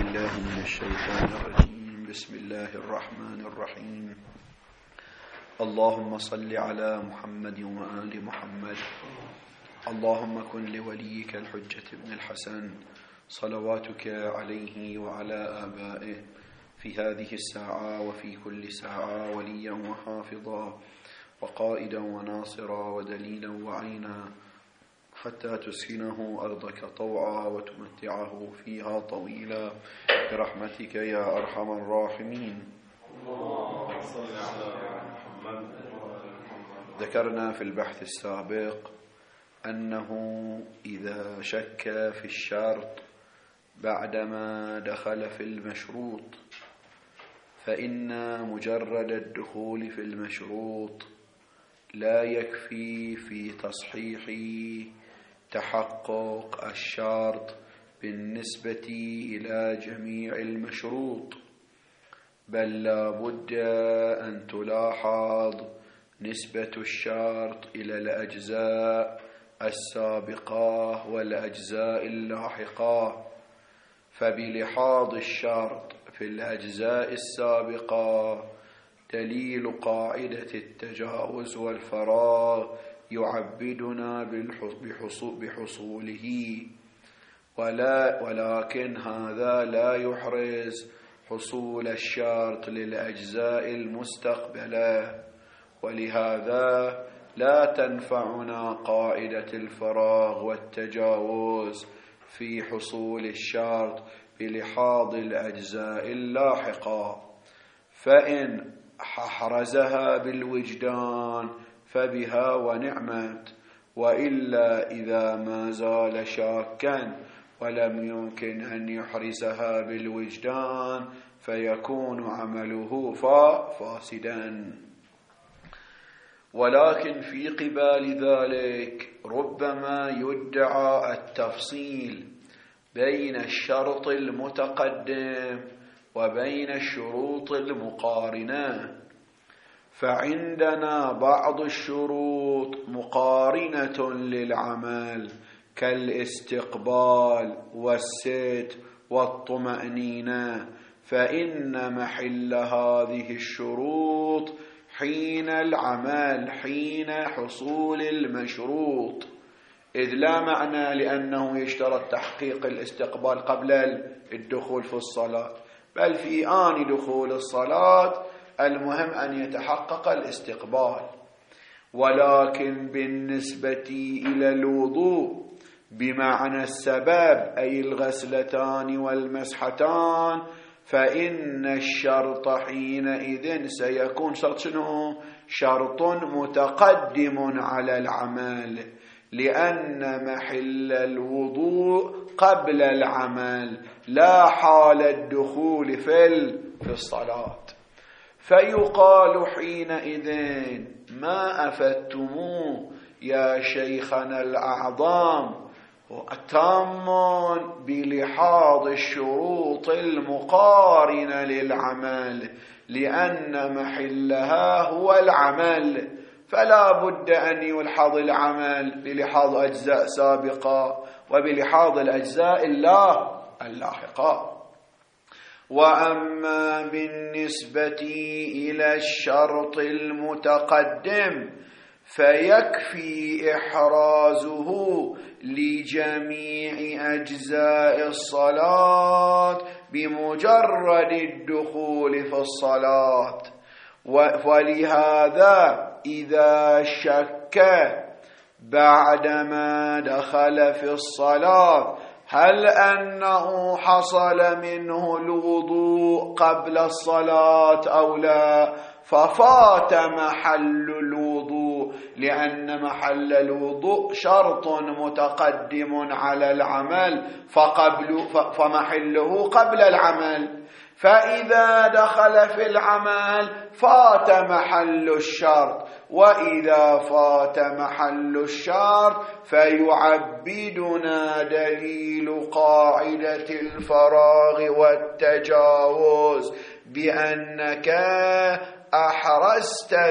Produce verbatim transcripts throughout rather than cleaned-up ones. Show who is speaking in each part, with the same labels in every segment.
Speaker 1: بالله من الشيطان الرجيم. بسم الله الرحمن الرحيم. اللهم صل على محمد وآل محمد. اللهم كن لوليك الحجة ابن الحسن صلواتك عليه وعلى آبائه في هذه الساعة وفي كل ساعة وليا وحافظا وقائدا وناصرا ودليلا وعينا، حتى تسكنه أرضك طوعا وتمتعه فيها طويلا برحمتك يا أرحم الراحمين.
Speaker 2: اللهم صل على محمد.
Speaker 1: ذكرنا في البحث السابق أنه إذا شك في الشرط بعدما دخل في المشروط فإن مجرد الدخول في المشروط لا يكفي في تصحيح تحقق الشرط بالنسبة إلى جميع المشروط، بل لا بد أن تلاحظ نسبة الشرط إلى الأجزاء السابقة والأجزاء اللاحقة. فبلحاظ الشرط في الأجزاء السابقة دليل قاعدة التجاوز والفراغ يعبدنا بحصوله، ولا ولكن هذا لا يحرز حصول الشرط للأجزاء المستقبلة، ولهذا لا تنفعنا قاعدة الفراغ والتجاوز في حصول الشرط بلحاظ الأجزاء اللاحقة. فإن أحرزها بالوجدان فبها ونعمت، وإلا إذا ما زال شاكا ولم يمكن أن يحرزها بالوجدان فيكون عمله فاسدا. ولكن في قبال ذلك ربما يدعى التفصيل بين الشرط المتقدم وبين الشروط المقارنة، فعندنا بعض الشروط مقارنة للعمل كالاستقبال والست والطمأنينة، فإن محل هذه الشروط حين العمل، حين حصول المشروط، إذ لا معنى لأنه يشترط تحقيق الاستقبال قبل الدخول في الصلاة، بل في آن دخول الصلاة المهم أن يتحقق الاستقبال. ولكن بالنسبة إلى الوضوء بمعنى السبب أي الغسلتان والمسحتان فإن الشرط حينئذ سيكون شرط شنو؟ شرط متقدم على العمل، لأن محل الوضوء قبل العمل لا حال الدخول في الصلاة. فيقال حينئذ ما أفدتموه يا شيخنا الأعظم تام بلحاظ الشروط المقارنة للعمل، لأن محلها هو العمل، فلا بد أن يلحظ العمل بلحاظ أجزاء سابقة وبلحاظ الأجزاء اللاحقة. وأما بالنسبة إلى الشرط المتقدم فيكفي إحرازه لجميع أجزاء الصلاة بمجرد الدخول في الصلاة. ولهذا إذا شك بعدما دخل في الصلاة هل أنه حصل منه الوضوء قبل الصلاة أو لا، ففات محل الوضوء، لأن محل الوضوء شرط متقدم على العمل فقبل فمحله قبل العمل. فإذا دخل في العمل فات محل الشرط، وإذا فات محل الشرط فيعبدنا دليل قاعدة الفراغ والتجاوز بأنك أحرزت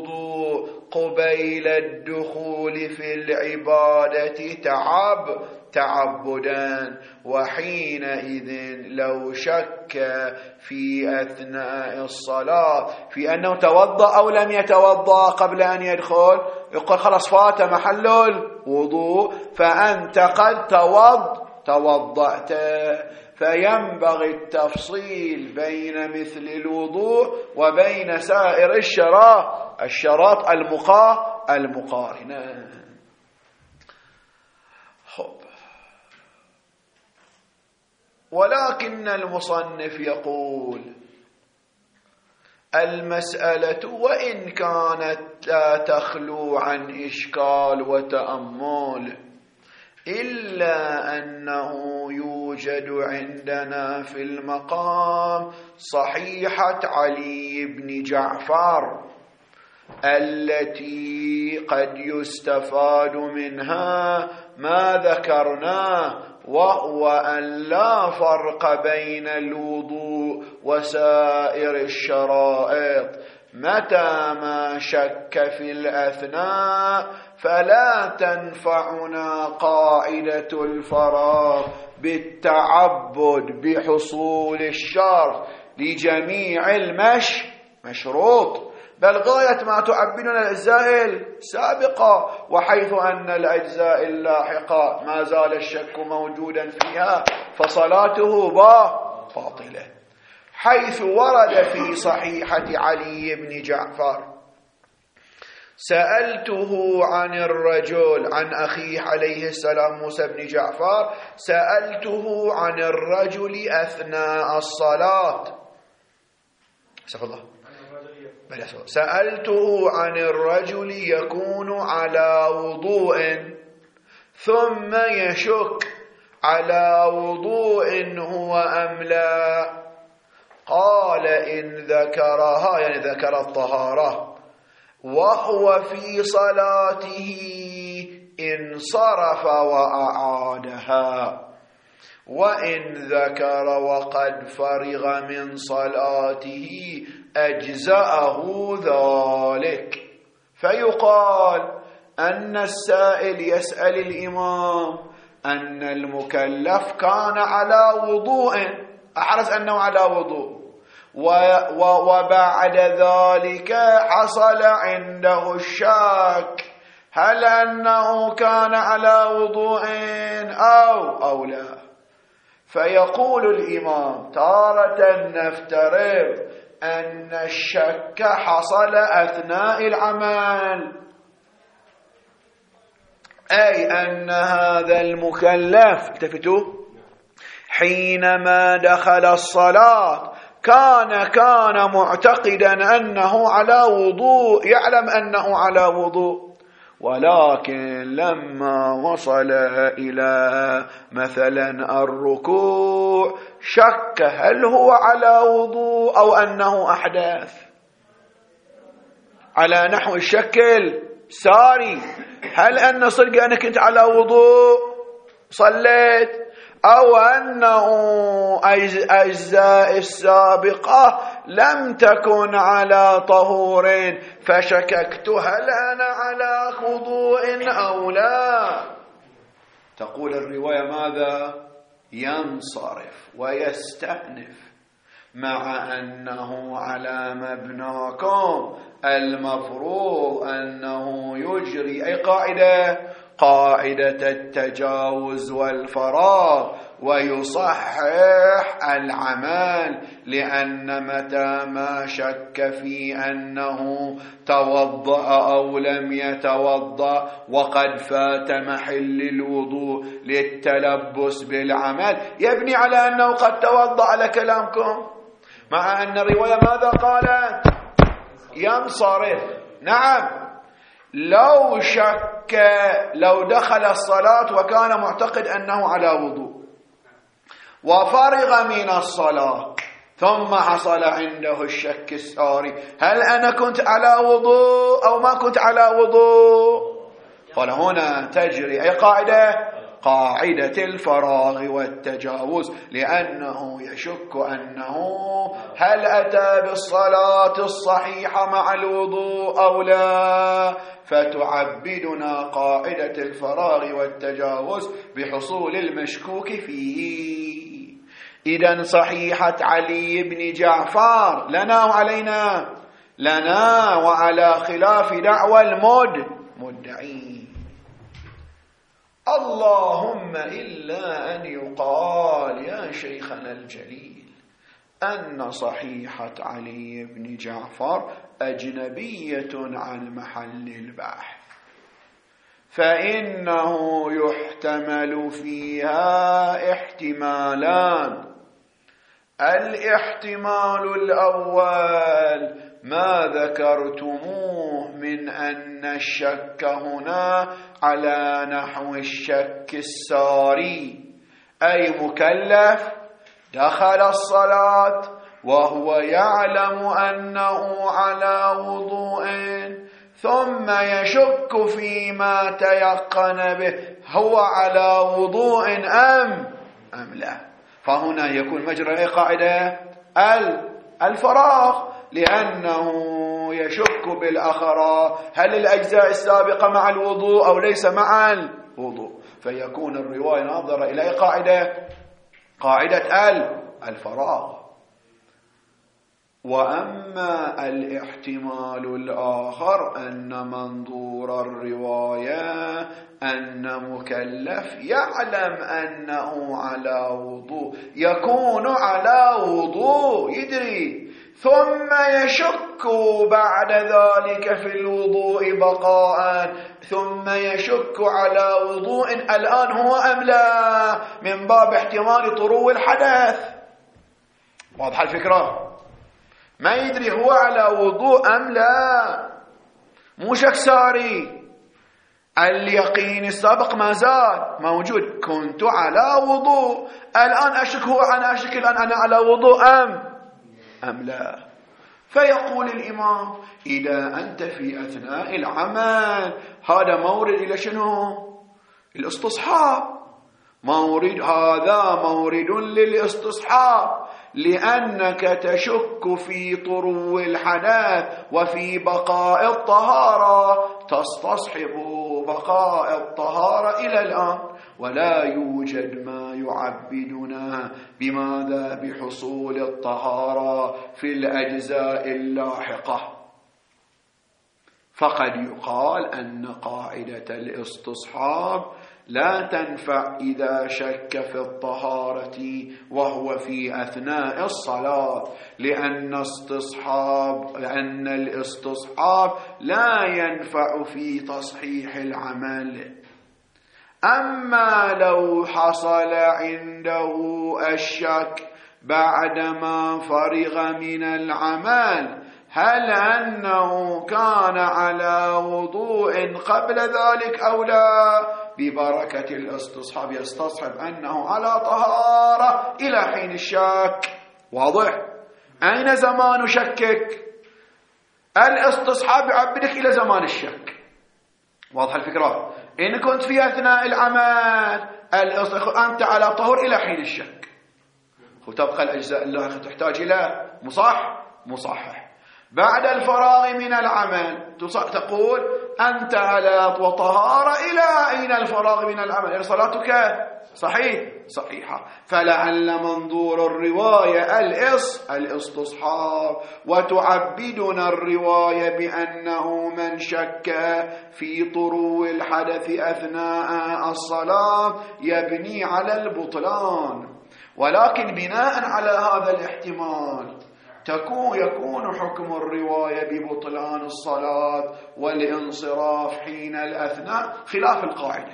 Speaker 1: الوضوء قبيل الدخول في العبادة تعب تعبدا، وحينئذ لو شك في أثناء الصلاة في أنه توضأ أو لم يتوضأ قبل أن يدخل، يقول خلاص فات محل الوضوء، فأنت قد توض توضأت. فينبغي التفصيل بين مثل الوضوء وبين سائر الشراط الشراط المقا المقارنة. خب. ولكن المصنف يقول المسألة وإن كانت لا تخلو عن إشكال وتأمل، إلا أنه يوجد عندنا في المقام صحيحة علي بن جعفر التي قد يستفاد منها ما ذكرناه، وهو أن لا فرق بين الوضوء وسائر الشرائط. متى ما شك في الأثناء فلا تنفعنا قاعدة الفراغ بالتعبد بحصول الشرط لجميع المش مشروط، بل غاية ما تعبدنا الأجزاء السابقة، وحيث أن الأجزاء اللاحقة ما زال الشك موجودا فيها فصلاته باطلة. حيث ورد في صحيحة علي بن جعفر: سألته عن الرجل، عن أخيه عليه السلام موسى بن جعفر، سألته عن الرجل أثناء الصلاة، استغفر الله، سألته عن الرجل يكون على وضوء ثم يشك على وضوء هو أم لا، قال إن ذكرها، يعني ذكر الطهارة، وهو في صلاته انصرف وأعادها، وإن ذكر وقد فرغ من صلاته أجزأه ذلك. فيقال أن السائل يسأل الإمام أن المكلف كان على وضوء، أحرز أنه على وضوء، وبعد ذلك حصل عنده الشك هل أنه كان على وضوء أو أو لا. فيقول الإمام تارة نفترض أن الشك حصل أثناء العمل، أي أن هذا المكلف، التفتوا، حينما دخل الصلاة كان كان معتقدا أنه على وضوء، يعلم أنه على وضوء، ولكن لما وصل إلى مثلا الركوع شك هل هو على وضوء أو أنه أحدث، على نحو الشكل ساري، هل أن صدق أنا كنت على وضوء صليت، أو أنه أجزاء السابقة لم تكن على طهور فشككت هل أنا على وضوء أو لا. تقول الرواية ماذا؟ ينصرف ويستأنف، مع أنه على مبناكم المفروض أنه يجري أي قاعدة قاعدة التجاوز والفراغ ويصحح العمل، لأن متى ما شك في أنه توضأ أو لم يتوضأ وقد فات محل الوضوء للتلبس بالعمل يبني على أنه قد توضأ على كلامكم، مع أن الرواية ماذا قالت؟ ينصرف. نعم، لو شك، لو دخل الصلاة وكان معتقد أنه على وضوء وفرغ من الصلاة ثم حصل عنده الشك الساري هل أنا كنت على وضوء أو ما كنت على وضوء، قال هنا تجري أي قاعدة قاعدة الفراغ والتجاوز، لأنه يشك أنه هل أتى بالصلاة الصحيحة مع الوضوء أو لا، فتعبدنا قاعدة الفراغ والتجاوز بحصول المشكوك فيه. إذن صحيحة علي بن جعفر لنا وعلينا، لنا وعلى خلاف دعوى المدعين. اللهم إلا أن يقال يا شيخنا الجليل أن صحيحة علي بن جعفر أجنبية عن محل البحث، فإنه يحتمل فيها احتمالان. الاحتمال الأول ما ذكرتموه من أن الشك هنا على نحو الشك الساري، أي مكلف دخل الصلاة وهو يعلم أنه على وضوء ثم يشك فيما تيقن به هو على وضوء أم أم لا، فهنا يكون مجرى أي قاعدة الفراغ، لأنه يشك بالأخرى هل الأجزاء السابقة مع الوضوء أو ليس مع الوضوء، فيكون الرواية ناظرة إلى أي قاعدة؟ قاعدة الفراغ. وأما الاحتمال الآخر أن منظور الرواية أن مكلف يعلم أنه على وضوء، يكون على وضوء يدري، ثم يشك بعد ذلك في الوضوء بقاء، ثم يشك على وضوء الآن هو أم لا، من باب احتمال طرو الحدث. واضح الفكرة؟ ما يدري هو على وضوء أم لا، مو شك ساري، اليقين السابق ما زال موجود، كنت على وضوء، الآن أشك هو أنا أشك الآن أنا على وضوء أم أم لا. فيقول الإمام إذا أنت في أثناء العمل، هذا مورد إلى شنو؟ الاستصحاب، مورد، هذا مورد للاستصحاب، لأنك تشك في طرو الحدث وفي بقاء الطهارة، تستصحب بقاء الطهارة إلى الآن، ولا يوجد ما يعبدنا بماذا؟ بحصول الطهارة في الأجزاء اللاحقة. فقد يقال أن قاعدة الاستصحاب لا تنفع إذا شك في الطهارة وهو في أثناء الصلاة، لأن استصحاب لأن الاستصحاب لا ينفع في تصحيح العمل. أما لو حصل عنده الشك بعدما فرغ من العمل هل أنه كان على وضوء قبل ذلك أو لا، ببركة الاستصحاب يستصحب أنه على طهارة إلى حين الشك. واضح؟ أين زمان شكك؟ الاستصحاب يعبدك إلى زمان الشك. واضح الفكرة؟ إن كنت في أثناء العمل أنت على طهور إلى حين الشك، وتبقى الأجزاء اللاحقة تحتاج إلى مصح مصحح. بعد الفراغ من العمل تقول أنت على وطهارة إلى أين الفراغ من العمل، إن صلاتك صحيح صحيحة. فلعل منظور الرواية الإص الاستصحاب، وتعبدنا الرواية بأنه من شك في طرو الحدث أثناء الصلاة يبني على البطلان، ولكن بناء على هذا الاحتمال تكون يكون حكم الرواية ببطلان الصلاة والانصراف حين الأثناء خلاف القاعدة،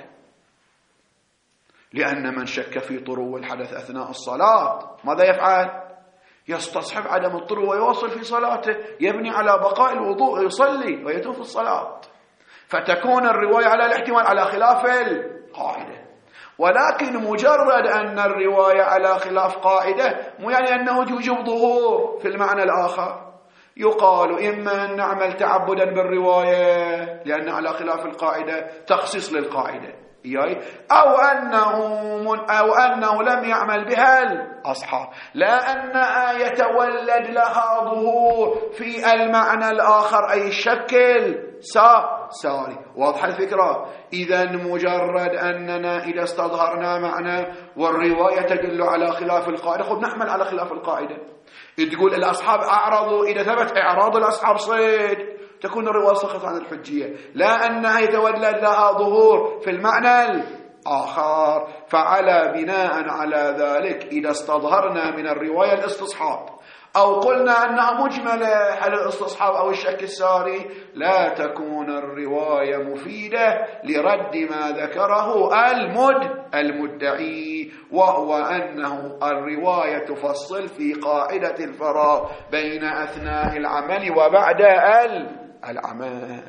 Speaker 1: لأن من شك في طرو الحدث أثناء الصلاة ماذا يفعل؟ يستصحب عدم الطرو ويواصل في صلاته، يبني على بقاء الوضوء، يصلي ويتم في الصلاة، فتكون الرواية على الاحتمال على خلاف القاعدة. ولكن مجرد أن الرواية على خلاف قاعدة مو يعني أنه يوجب ظهور في المعنى الآخر. يقال إما أن نعمل تعبدا بالرواية لأن على خلاف القاعدة تخصيص للقاعدة، إياي أو أنه من أو أنه لم يعمل بها الأصحاب، لا أنها يتولد لها ظهور في المعنى الآخر أي الشكل ساري. واضح الفكرة؟ إذا مجرد أننا إذا استظهرنا معنى والرواية تدل على خلاف القاعدة، خب نحمل على خلاف القاعدة. تقول الأصحاب أعرضوا، إذا ثبت إعراض الأصحاب صيد تكون الرواية سقط عن الحجية، لا أنها يتولد لها ظهور في المعنى الآخر. فعلى بناء على ذلك إذا استظهرنا من الرواية الاستصحاب أو قلنا أنها مجملة على الاستصحاب أو الشك الساري، لا تكون الرواية مفيدة لرد ما ذكره المد المدعي، وهو أنه الرواية تفصل في قاعدة الفراغ بين أثناء العمل وبعد العمل.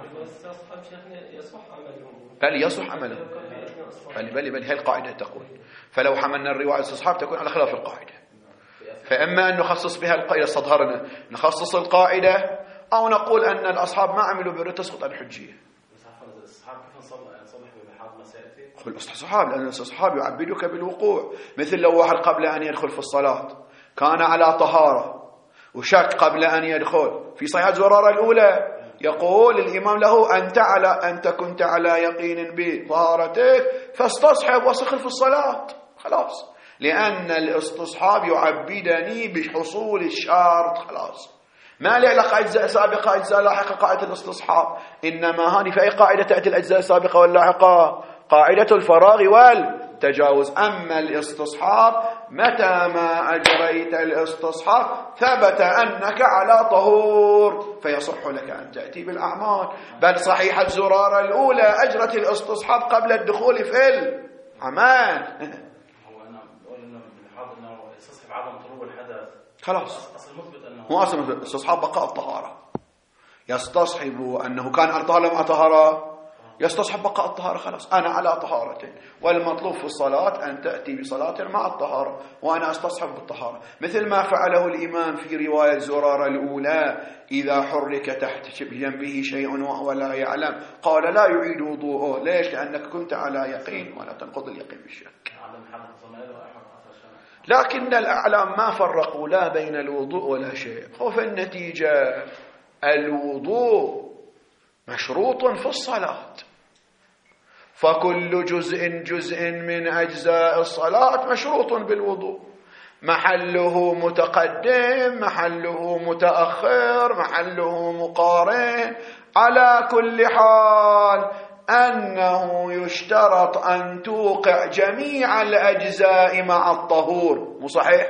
Speaker 1: بل يصح عمله، بل بل بل هي القاعدة تقول. فلو حملنا الرواية الاستصحاب تكون على خلاف القاعدة، فإما أن نخصص بها القاعدة استظهرنا نخصص القاعدة، أو نقول أن الأصحاب ما عملوا بالرد تسقط الحجية. الاستصحاب لأن الاستصحاب يعبدك بالوقوع، مثل لو واحد قبل أن يدخل في الصلاة كان على طهارة وشك قبل أن يدخل في صحيح زرارة الأولى، يقول الإمام له أنت على أنت كنت على يقين بطهارتك فاستصحب وسخل في الصلاة، خلاص، لأن الاستصحاب يعبدني بحصول الشرط، خلاص، ما له علاقة أجزاء سابقة أجزاء لاحقة قاعدة الاستصحاب، إنما هذه في أي قاعدة تأتي الأجزاء السابقة واللاحقة؟ قاعدة الفراغ والتجاوز. أما الاستصحاب متى ما أجريت الاستصحاب ثبت أنك على طهور فيصح لك أن تأتي بالأعمال. بل صحيح الزرارة الأولى أجرت الاستصحاب قبل الدخول في العمل. خلاص، هو أصل استصحاب بقاء الطهارة، يستصحب أنه كان على طهارة لم أطهارة، يستصحب بقاء الطهارة، خلاص أنا على طهارة، والمطلوب في الصلاة أن تأتي بصلاة مع الطهارة وأنا أستصحب بالطهارة، مثل ما فعله الإمام في رواية زرارة الأولى إذا حرك تحت جنبه شيء وهو لا يعلم قال لا يعيد وضوءه. ليش؟ لأنك كنت على يقين ولا تنقض اليقين بالشك. لكن الأعلام ما فرقوا لا بين الوضوء ولا شيء، وفي النتيجة الوضوء مشروط في الصلاة، فكل جزء جزء من أجزاء الصلاة مشروط بالوضوء، محله متقدم محله متأخر محله مقارن. على كل حال أنه يشترط أن توقع جميع الأجزاء مع الطهور، مو صحيح؟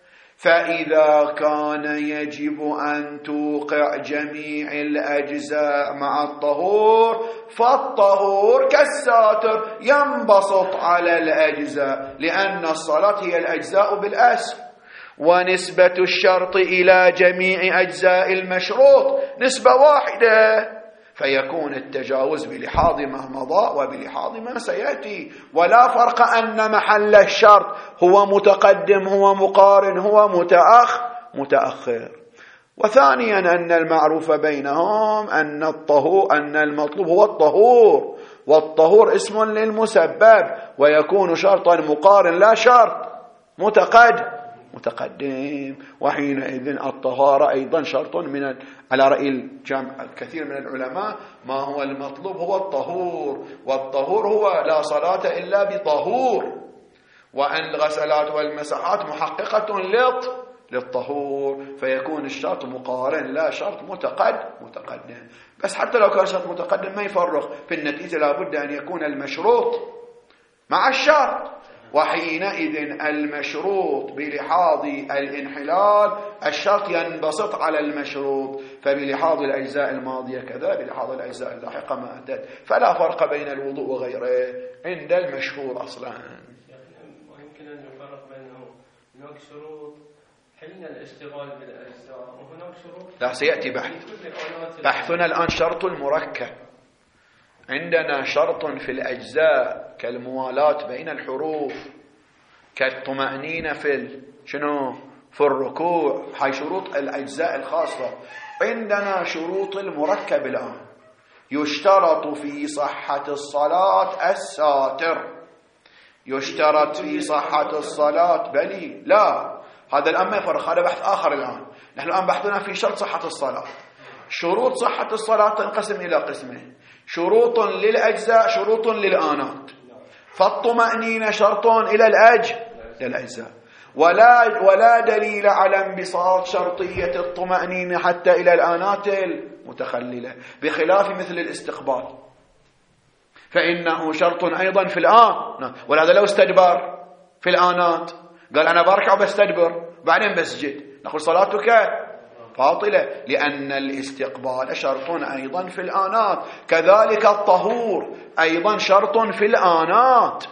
Speaker 1: فإذا كان يجب أن توقع جميع الأجزاء مع الطهور فالطهور كالساتر ينبسط على الأجزاء، لأن الصلاة هي الأجزاء بالأسر، ونسبة الشرط إلى جميع أجزاء المشروط نسبة واحدة، فيكون التجاوز بلحاظ ما مضى وبلحاظ ما سيأتي، ولا فرق أن محل الشرط هو متقدم هو مقارن هو متأخ متأخر. وثانيا أن المعروف بينهم أن الطهور أن المطلوب هو الطهور، والطهور اسم للمسبب، ويكون شرطا مقارن لا شرط متقدم متقدم. وحينئذ الطهارة أيضا شرط من ال... على رأي الجمع الكثير من العلماء ما هو المطلوب هو الطهور، والطهور هو لا صلاة إلا بطهور، وأن الغسلات والمسحات محققة لط للطهور، فيكون الشرط مقارن لا شرط متقدم متقدم. بس حتى لو كان شرط متقدم ما يفرق في النتيجة، لابد أن يكون المشروط مع الشرط، وحينئذ المشروط بلحاظ الانحلال الشرط ينبسط على المشروط، فبلحاظ الأجزاء الماضية كذا بلحاظ الأجزاء اللاحقة ما أتت، فلا فرق بين الوضوء وغيره عند المشهور أصلا.
Speaker 3: ويمكن أن يفرق بينهم، هناك شروط حين الاشتغال بالأجزاء وهناك شروط
Speaker 1: لا سيأتي بحث بحثنا الآن شرط المركب. عندنا شرط في الأجزاء كالموالاة بين الحروف، كالطمأنينة في شنو في الركوع، هاي شروط الأجزاء الخاصة. عندنا شروط المركب الآن، يشترط في صحة الصلاة الساتر، يشترط في صحة الصلاة بلي لا، هذا الآن ما يفرق، هذا بحث آخر. الآن نحن الآن بحثنا في شرط صحة الصلاة. شروط صحة الصلاة تنقسم إلى قسمين: شروط للأجزاء، شروط للآنات. فالطمأنينة شرط إلى الأج للأجزاء، ولا ولا دليل على انبساط شرطية الطمأنينة حتى إلى الآنات المتخللة، بخلاف مثل الاستقبال فإنه شرط أيضا في الآن. ولهذا لو استدبر في الآنات قال أنا بركع وبستدبر بعدين بسجد، نقول صلاتك باطلة، لأن الاستقبال شرط أيضا في الآنات. كذلك الطهور أيضا شرط في الآنات.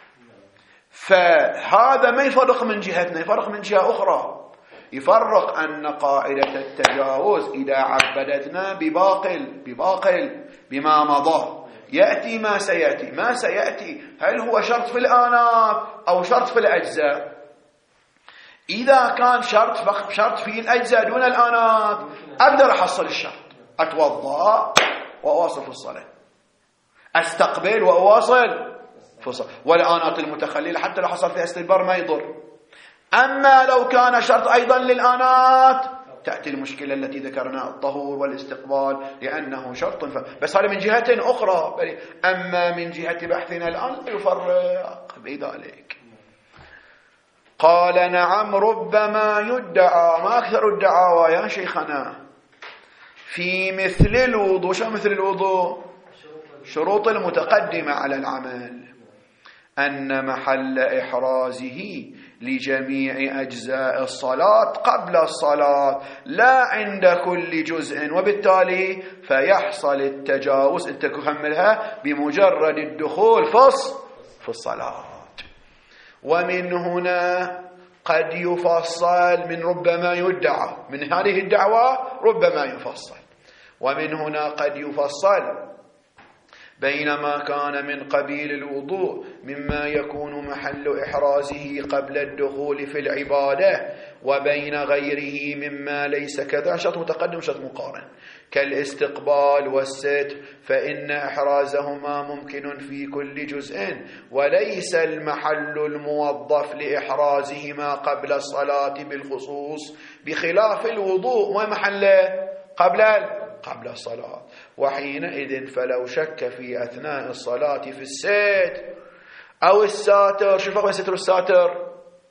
Speaker 1: فهذا ما يفرق من جهتنا، يفرق من جهة أخرى. يفرق أن قاعدة التجاوز إذا عبدتنا بباقل بباقل بما مضى يأتي ما سيأتي، ما سيأتي هل هو شرط في الآنات أو شرط في الأجزاء؟ إذا كان شرط شرط في الأجزاء دون الآنات أقدر أحصل الشرط، أتوضأ وأواصل في الصلاة، أستقبل وأواصل في الصلاة، والآنات المتخللة حتى لو حصل فيها استدبار ما يضر. أما لو كان شرط أيضا للآنات تأتي المشكلة التي ذكرنا، الطهور والاستقبال، لأنه شرط ف... بس هذا من جهة أخرى. أما من جهة بحثنا الآن يفرق بذلك. قال نعم ربما يدعى، ما أكثر الدعاوى يا شيخنا في مثل الوضوء. شو مثل الوضوء؟ شروط المتقدمة على العمل، أن محل إحرازه لجميع أجزاء الصلاة قبل الصلاة لا عند كل جزء، وبالتالي فيحصل التجاوز أنت تكملها بمجرد الدخول في الصلاة. ومن هنا قد يفصل من ربما يدعى، من هذه الدعوة ربما يفصل، ومن هنا قد يفصل بينما كان من قبيل الوضوء مما يكون محل إحرازه قبل الدخول في العبادة، وبين غيره مما ليس كذا، شرط متقدم شرط مقارن كالاستقبال والستر، فإن إحرازهما ممكن في كل جزء، وليس المحل الموظف لإحرازهما قبل الصلاة بالخصوص، بخلاف الوضوء ومحله قبل قبل الصلاة. وحينئذ فلو شك في أثناء الصلاة في الستر أو الساتر، شو الفرق بين الستر والساتر؟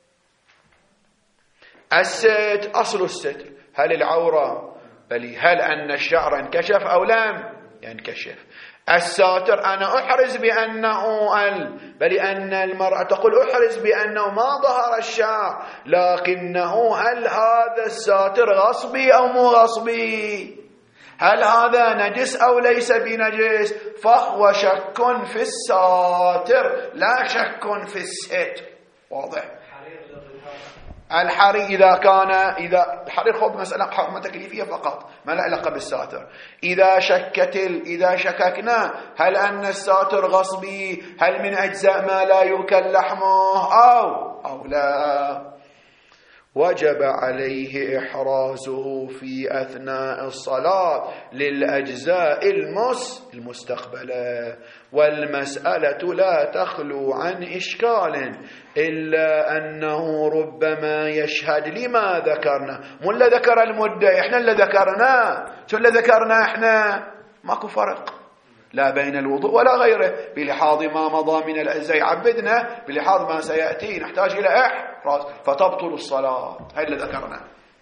Speaker 1: الستر أصل الستر هل العورة، بل هل أن الشعر انكشف أو لم ينكشف. الساتر أنا أحرز بأنه ال بل أن المرأة تقول أحرز بأنه ما ظهر الشعر، لكنه هل هذا الساتر غصبي أو مو غصبي، هل هذا نجس أو ليس بنجس، فهو شك في الساتر لا شك في الستر. واضح؟ الحرير إذا كان إذا الحرير خب مسألة حكمة تكليفية فقط ما لا علاقة بالساتر. إذا شكت إذا شككنا هل أن الساتر غصبي، هل من أجزاء ما لا يؤكل لحمه أو أو لا، وجب عليه إحرازه في أثناء الصلاة للأجزاء المس المستقبلة. والمسألة لا تخلو عن إشكال إلا أنه ربما يشهد لما ذكرنا، مو اللي ذكر المدعي، إحنا اللي ذكرنا. شو اللي ذكرنا إحنا؟ ماكو فرق لا بين الوضوء ولا غيره، بلحاظ ما مضى من الأجزاء عبدنا، بلحاظ ما سيأتي نحتاج إلى إحراز فتبطل الصلاة. هاي اللي ذكرنا.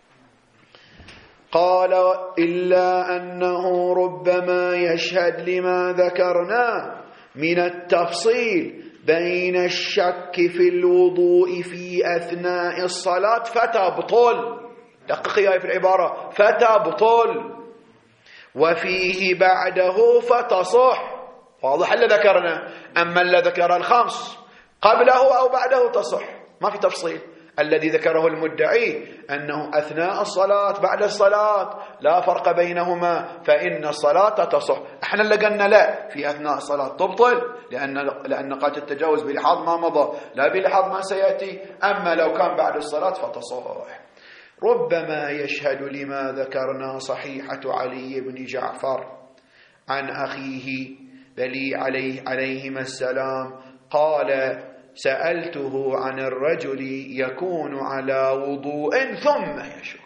Speaker 1: قال إلا أنه ربما يشهد لما ذكرنا من التفصيل بين الشك في الوضوء في أثناء الصلاة فتبطل، دقيقة في العبارة، فتبطل، وفيه بعده فتصح. واضح اللي ذكرنا. أما اللي ذكر الخمس قبله أو بعده تصح، ما في تفصيل. الذي ذكره المدعي أنه أثناء الصلاة بعد الصلاة لا فرق بينهما، فإن الصلاة تصح. احنا اللي قلنا لا، في أثناء الصلاة تبطل، لأن لأن قد التجاوز بلحاظ ما مضى لا بلحاظ ما سيأتي. أما لو كان بعد الصلاة فتصح. ربما يشهد لما ذكرنا صحيحة علي بن جعفر عن أخيه بلي عليه عليهما السلام قال سألته عن الرجل يكون على وضوء ثم يشك،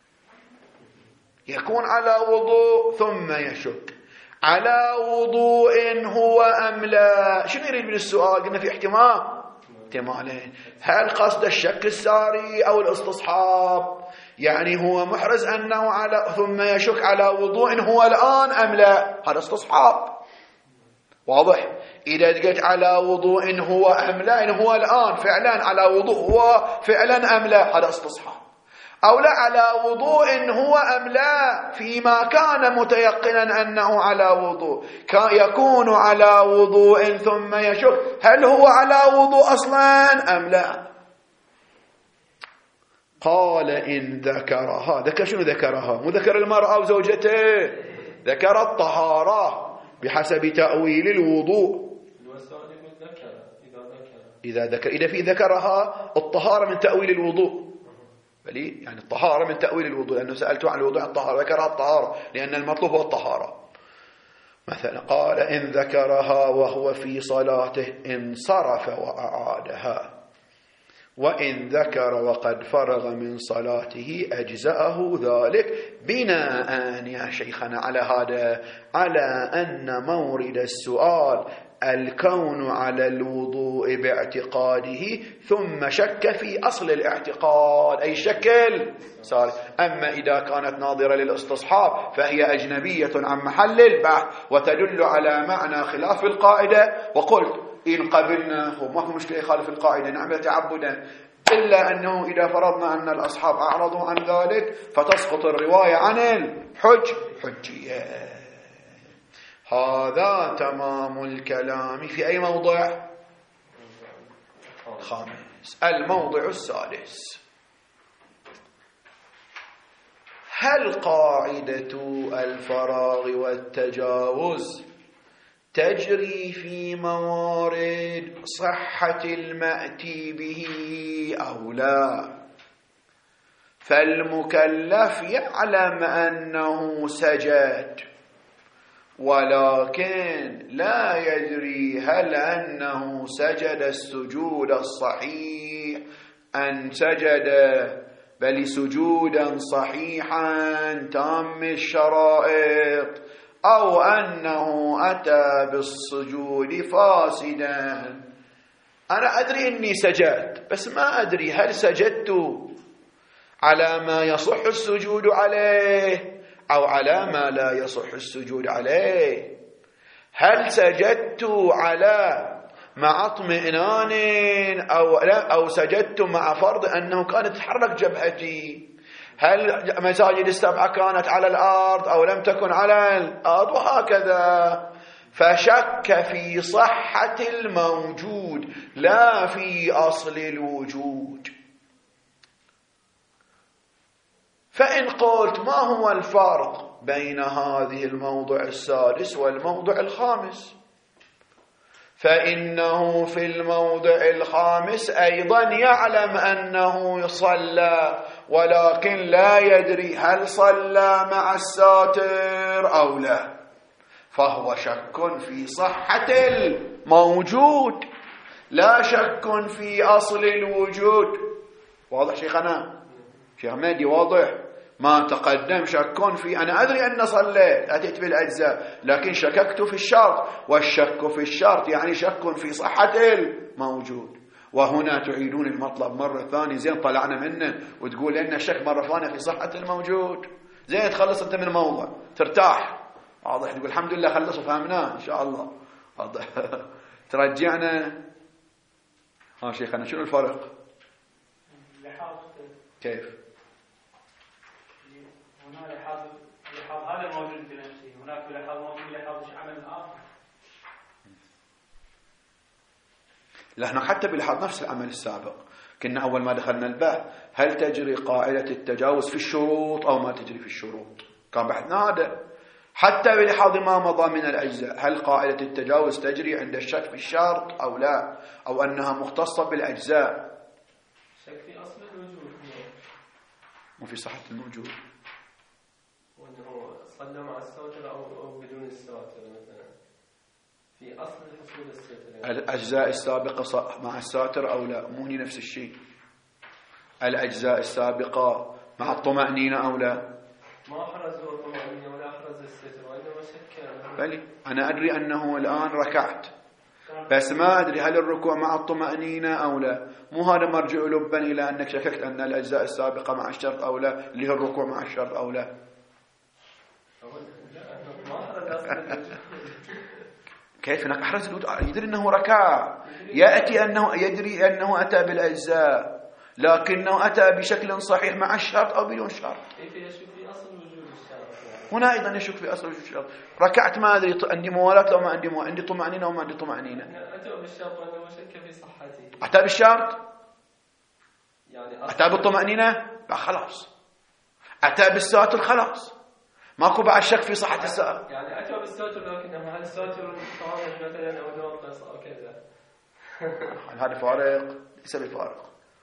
Speaker 1: يكون على وضوء ثم يشك، على وضوء هو أم لا؟ شنو يريد من السؤال؟ قلنا في احتمال احتمالين، هل قصد الشك الساري أو الاستصحاب؟ يعني هو محرز أنه على ثم يشك على وضوء هو الآن أم لا؟ هذا استصحاب واضح. إذا قلت على وضوء هو أم لا، إن هو الآن فعلا على وضوء هو فعلا أم لا، هذا استصحاب. أو لا على وضوء هو أم لا فيما كان متيقنا أنه على وضوء، يكون على وضوء ثم يشك هل هو على وضوء أصلا أم لا. قال إن ذكرها، ذكر شنو ذكرها؟ مو ذكر المرأة أو زوجته، ذكر الطهارة بحسب تأويل الوضوء. إذا ذكر إذا في ذكرها الطهارة من تأويل الوضوء، بلي يعني الطهارة من تأويل الوضوء، لأنه سألته عن الوضوء الطهارة، ذكرها الطهارة لأن المطلوب هو الطهارة. مثلا قال إن ذكرها وهو في صلاته انصرف وأعادها، وإن ذكر وقد فرغ من صلاته أجزأه ذلك بناء يا شيخنا على هذا، على أن مورد السؤال الكون على الوضوء باعتقاده ثم شك في أصل الاعتقاد أي شكل صار. أما إذا كانت ناظرة للاستصحاب فهي أجنبية عن محل البحث وتدل على معنى خلاف القاعدة. وقلت إن قبلنا ما في مشكلة يخالف القاعدة نعمل تعبدا، إلا أنه إذا فرضنا أن الأصحاب أعرضوا عن ذلك فتسقط الرواية عن الحج حجية. هذا تمام الكلام في أي موضع؟ خامس. الموضع السادس، هل قاعدة الفراغ والتجاوز تجري في موارد صحة المأتي به أو لا؟ فالمكلف يعلم أنه سجد ولكن لا يدري هل أنه سجد السجود الصحيح أن سجد بل سجودا صحيحا تام الشرائط أو أنه أتى بالسجود فاسدا. أنا أدري أني سجدت بس ما أدري هل سجدت على ما يصح السجود عليه أو على ما لا يصح السجود عليه. هل سجدت على مع اطمئنان أو, أو سجدت مع فرض أنه كانت تتحرك جبهتي؟ هل مساجد السبعة كانت على الأرض أو لم تكن على الأرض؟ وهكذا. فشك في صحة الموجود لا في أصل الوجود. فإن قلت ما هو الفرق بين هذه الموضع السادس والموضع الخامس؟ فإنه في الموضع الخامس أيضا يعلم أنه يصلى ولكن لا يدري هل صلى مع الساتر أو لا، فهو شك في صحة الموجود لا شك في أصل الوجود. واضح شيخنا؟ شيخ مهدي واضح؟ ما تقدم شك في أنا أدري أن صليت أتيت بالأجزاء لكن شككت في الشرط، والشك في الشرط يعني شك في صحة الموجود. وهنا تعيدون المطلب مرة ثانية، زين طلعنا منه وتقول لنا الشك مرة ثانية في صحة الموجود، زين تخلص أنت من الموضوع ترتاح. واضح؟ تقول الحمد لله خلصوا فهمناه إن شاء الله. واضح؟ ترجعنا. ها شيخنا شنو الفرق؟ كيف؟
Speaker 4: هنا لحاظ لحاظ هذا موجود بنفسه، هناك لحاظ موجود لحاظ عمل آخر.
Speaker 1: لأنه حتى بلحاظ نفس العمل السابق كنا أول ما دخلنا البحث هل تجري قاعدة التجاوز في الشروط أو ما تجري في الشروط، كان بحثنا هذا. حتى بلحاظ ما مضى من الأجزاء هل قاعدة التجاوز تجري عند الشك في الشرط أو لا، أو أنها مختصة بالأجزاء.
Speaker 3: شك في أصل الوجود
Speaker 1: وفي صحة الموجود.
Speaker 3: وأنه صلى مع الساتر أو, أو بدون الساتر مثلا في أصل حصول الستر.
Speaker 1: الأجزاء السابقة مع الساتر أو لا؟ مو هي نفس الشيء. الأجزاء السابقة مع الطمأنينة أو لا؟
Speaker 3: ما أحرزوا الطمأنينة ولا أحرز الستر وإنما شك.
Speaker 1: بلي أنا أدري أنه الآن ركعت، بس ما أدري هل الركوع مع الطمأنينة أو لا. مو هذا مرجع لبا إلى أنك شككت أن الأجزاء السابقة مع الشرط أو لا، اللي هو الركوع مع الشرط أو لا. كيف انك احرز الوضوء؟ يدري انه ركع، ياتي انه يدري انه اتى بالاجزاء، لكنه اتى بشكل صحيح مع الشرط او بدون شرط.
Speaker 3: كيف يشك في اصل وجود الشرط؟
Speaker 1: هنا ايضا يشك في اصل وجود الشرط. ركعت ما ادري عندي موالاه لو ما عندي مو... عندي طمانينه او ما عندي طمانينه.
Speaker 3: اتى بالشرط وانه شك في صحته.
Speaker 1: اتى بالشرط
Speaker 3: يعني
Speaker 1: اتى بالطمانينه لا خلاص، اتى بالساتر خلاص، ماكو بعد شك في صحة السائر.
Speaker 3: يعني أتى بالساتر لكنه هل الساتر طامج مثلا أو ناقص أو كذا؟
Speaker 1: هذا فارق ليس بفارق.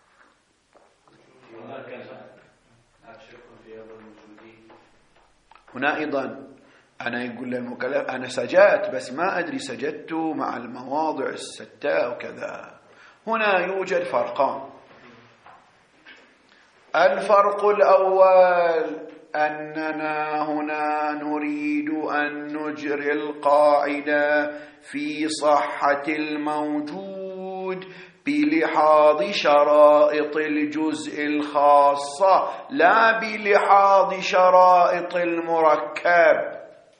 Speaker 1: هنا أيضا أنا يقول للمكلف أنا سجدت بس ما أدري سجدت مع المواضع الستة وكذا. هنا يوجد فرقان. الفرق الأول أننا هنا نريد أن نجري القاعدة في صحة الموجود بلحاظ شرائط الجزء الخاصة لا بلحاظ شرائط المركب.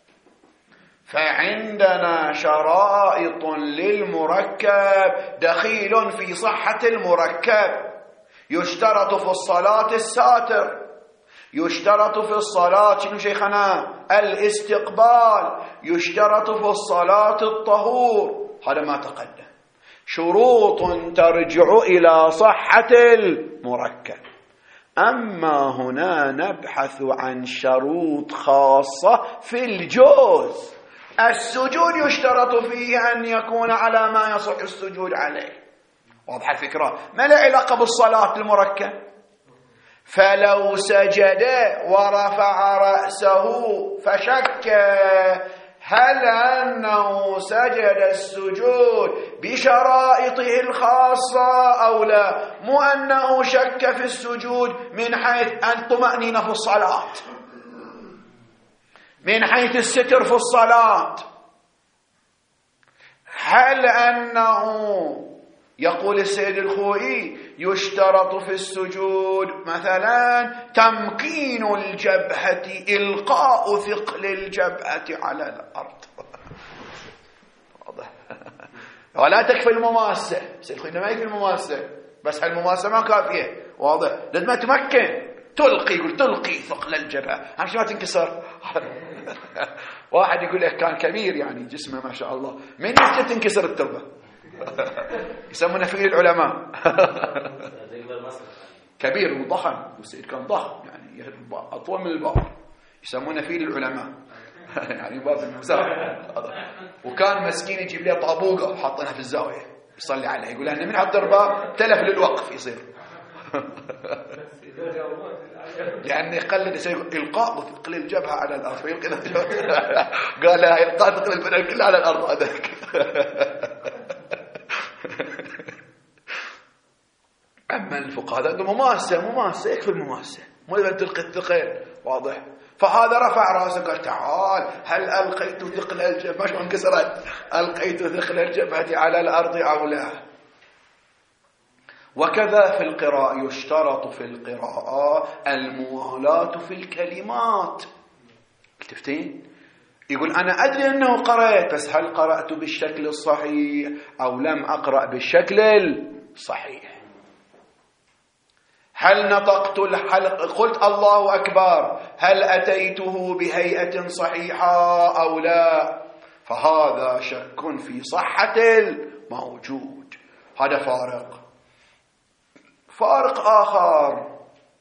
Speaker 1: فعندنا شرائط للمركب دخيل في صحة المركب. يشترط في الصلاة الساتر، يشترط في الصلاة شنو شيخنا؟ الاستقبال، يشترط في الصلاة الطهور. هذا ما تقدم، شروط ترجع إلى صحة المركب. أما هنا نبحث عن شروط خاصة في الجوز. السجود يشترط فيه أن يكون على ما يصح السجود عليه. واضح الفكرة؟ ما له علاقة بالصلاة المركب. فلو سجد ورفع رأسه فشك هل أنه سجد السجود بشرائطه الخاصة أو لا، مو أنه شك في السجود من حيث الطمأنينة في الصلاة، من حيث الستر في الصلاة. هل أنه يقول السيد الخوئي يشترط في السجود مثلا تمكين الجبهة، إلقاء ثقل الجبهة على الأرض. واضح؟ ولا تكفي المماسة. السيد الخوئي ما يكفي المماسة، بس هالمماسة ما كافية. واضح؟ لازم تمكن، تلقي، يقول تلقي ثقل الجبهة عشان ما تنكسر. واحد يقول لك كان كبير يعني جسمه ما شاء الله، من يمكن تنكسر التربة؟ يسمونه فيه العلماء كبير وضخم، والسيد كان ضخم يعني أطول من الباب، يسمونه فيه العلماء يعني باب المساء. وكان مسكين يجيب له طابوقة حاطينها في الزاوية يصلي عليها، يقول أن من هالتربة تلف للوقف يصير يعني يقلد يسوي إلقاء ثقل الجبهة على الأرض. قال لها إلقاء ثقل البدن كله على الأرض هذاك. أما الفقهاء هذا مماسة، مماسة يكفي المماسة، مو إذا تلقي الثقل. واضح؟ فهذا رفع راسه قال تعال هل ألقيت ثقل الجبهة، مش انكسرت، ألقيت ثقل الجبهة على الأرض أو لا. وكذا في القراءة، يشترط في القراءة الموالاة في الكلمات. التفتين يقول أنا أدري أنه قرأت، بس هل قرأت بالشكل الصحيح أو لم أقرأ بالشكل الصحيح؟ هل نطقت الحلق، قلت الله أكبر، هل أتيته بهيئة صحيحة أو لا؟ فهذا شك في صحة الموجود. هذا فارق. فارق آخر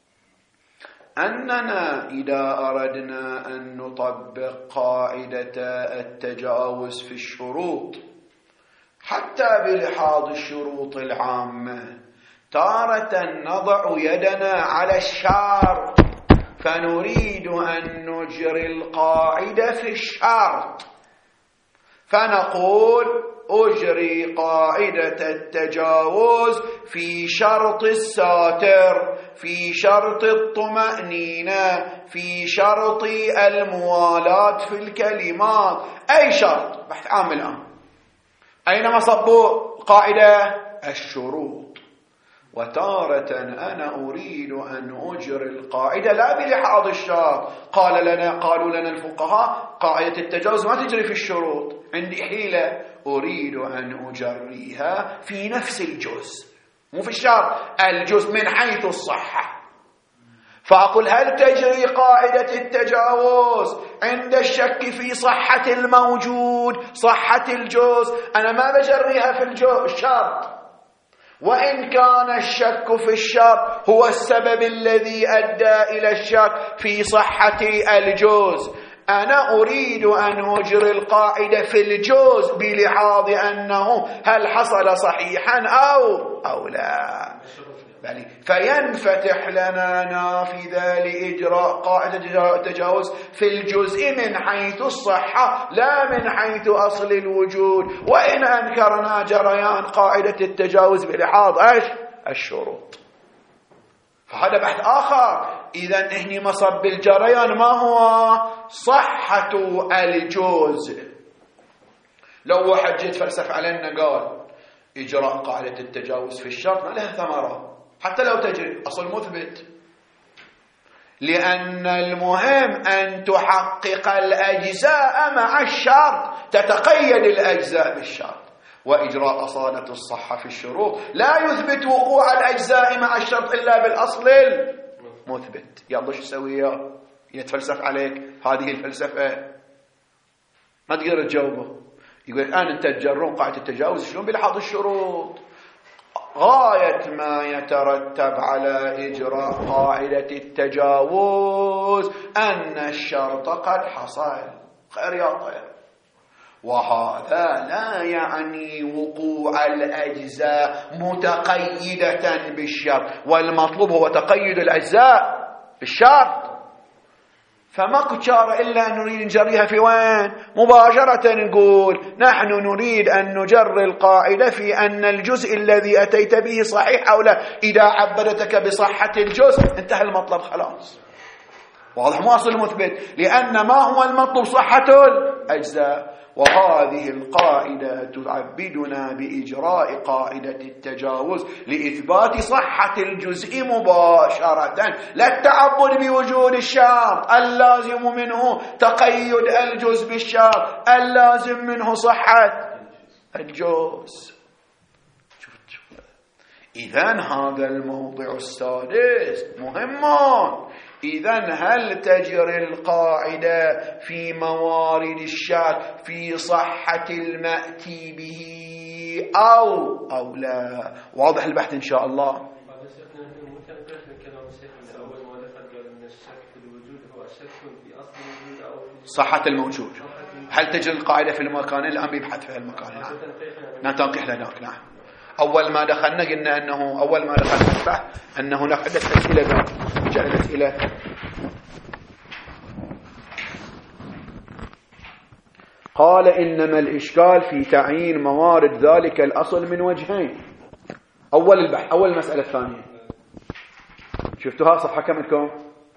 Speaker 1: أننا إذا أردنا أن نطبق قاعدة التجاوز في الشروط حتى بلحاظ الشروط العامة، تارة نضع يدنا على الشرط فنريد أن نجري القاعدة في الشرط، فنقول أجري قاعدة التجاوز في شرط الساتر، في شرط الطمأنينة، في شرط الموالاة في الكلمات. أي شرط؟ بحث عام الآن. أين مصب القاعدة؟ الشروط. وتارة أنا أريد أن أجري القاعدة لا بلحاظ الشرط. قال لنا قالوا لنا الفقهاء قاعدة التجاوز ما تجري في الشروط، عندي حيلة أريد أن أجريها في نفس الجزء، مو في الشرط، الجزء من حيث الصحة. فأقول هل تجري قاعدة التجاوز عند الشك في صحة الموجود، صحة الجزء؟ أنا ما بجريها في الشرط، وإن كان الشك في الشرط هو السبب الذي أدى إلى الشك في صحة الجزء. أنا أريد أن أجري القاعدة في الجزء بلحاظ أنه هل حصل صحيحا أو أو لا. بلي. فينفتح لنا نافذة لإجراء قاعدة التجاوز في الجزء من حيث الصحة لا من حيث أصل الوجود، وإن أنكرنا جريان قاعدة التجاوز بلحاظ أش الشروط. فهذا بحث آخر. إذن إهني مصب الجريان ما هو؟ صحة الجزء. لو واحد جيت فلسف علينا قال إجراء قاعدة التجاوز في الشرط ما لها ثمرة حتى لو تجري، أصل مثبت، لأن المهم أن تحقق الأجزاء مع الشرط، تتقيد الأجزاء بالشرط. وإجراء أصالة الصحة في الشروط لا يثبت وقوع الأجزاء مع الشرط إلا بالأصل المثبت. يلا شو سوي؟ يتفلسف عليك هذه الفلسفة ما تقدر تجاوبه. يقول الآن أنت تجرون قاعدة التجاوز شلون بلحاظ الشروط؟ غاية ما يترتب على إجراء قاعدة التجاوز أن الشرط قد حصل، خير يا طير. وهذا لا يعني وقوع الأجزاء متقيدة بالشرط، والمطلوب هو تقيد الأجزاء بالشرط. فماكو شارة إلا أن نريد نجريها في وين؟ مباشرة نقول نحن نريد أن نجري القاعدة في أن الجزء الذي أتيت به صحيح أو لا. إذا عبدتك بصحة الجزء انتهى المطلب خلاص. واضح؟ مو أصل مثبت، لأن ما هو المطلوب؟ صحة الأجزاء. وهذه القاعدة تعبدنا بإجراء قاعدة التجاوز لإثبات صحة الجزء مباشرة، لا التعبد بوجود الشرط اللازم منه تقيد الجزء بالشرط اللازم منه صحة الجزء. إذن هذا الموضع السادس مهم. إذن هل تجري القاعدة في موارد الشك في صحة المأتي به أو أو لا؟ واضح البحث إن شاء الله. صحة الموجود. هل تجري القاعدة في المكان؟ الآن بيبحث في المكان. نعم نعم تنقيح لناك. نعم أول ما دخلنا قلنا أنه أول ما دخلنا البحث أن هناك عدة أسئلة. جاء الأسئلة قال إنما الإشكال في تعيين موارد ذلك الأصل من وجهين. أول البحث، أول المسألة الثانية شفتوها صفحة كم لكم؟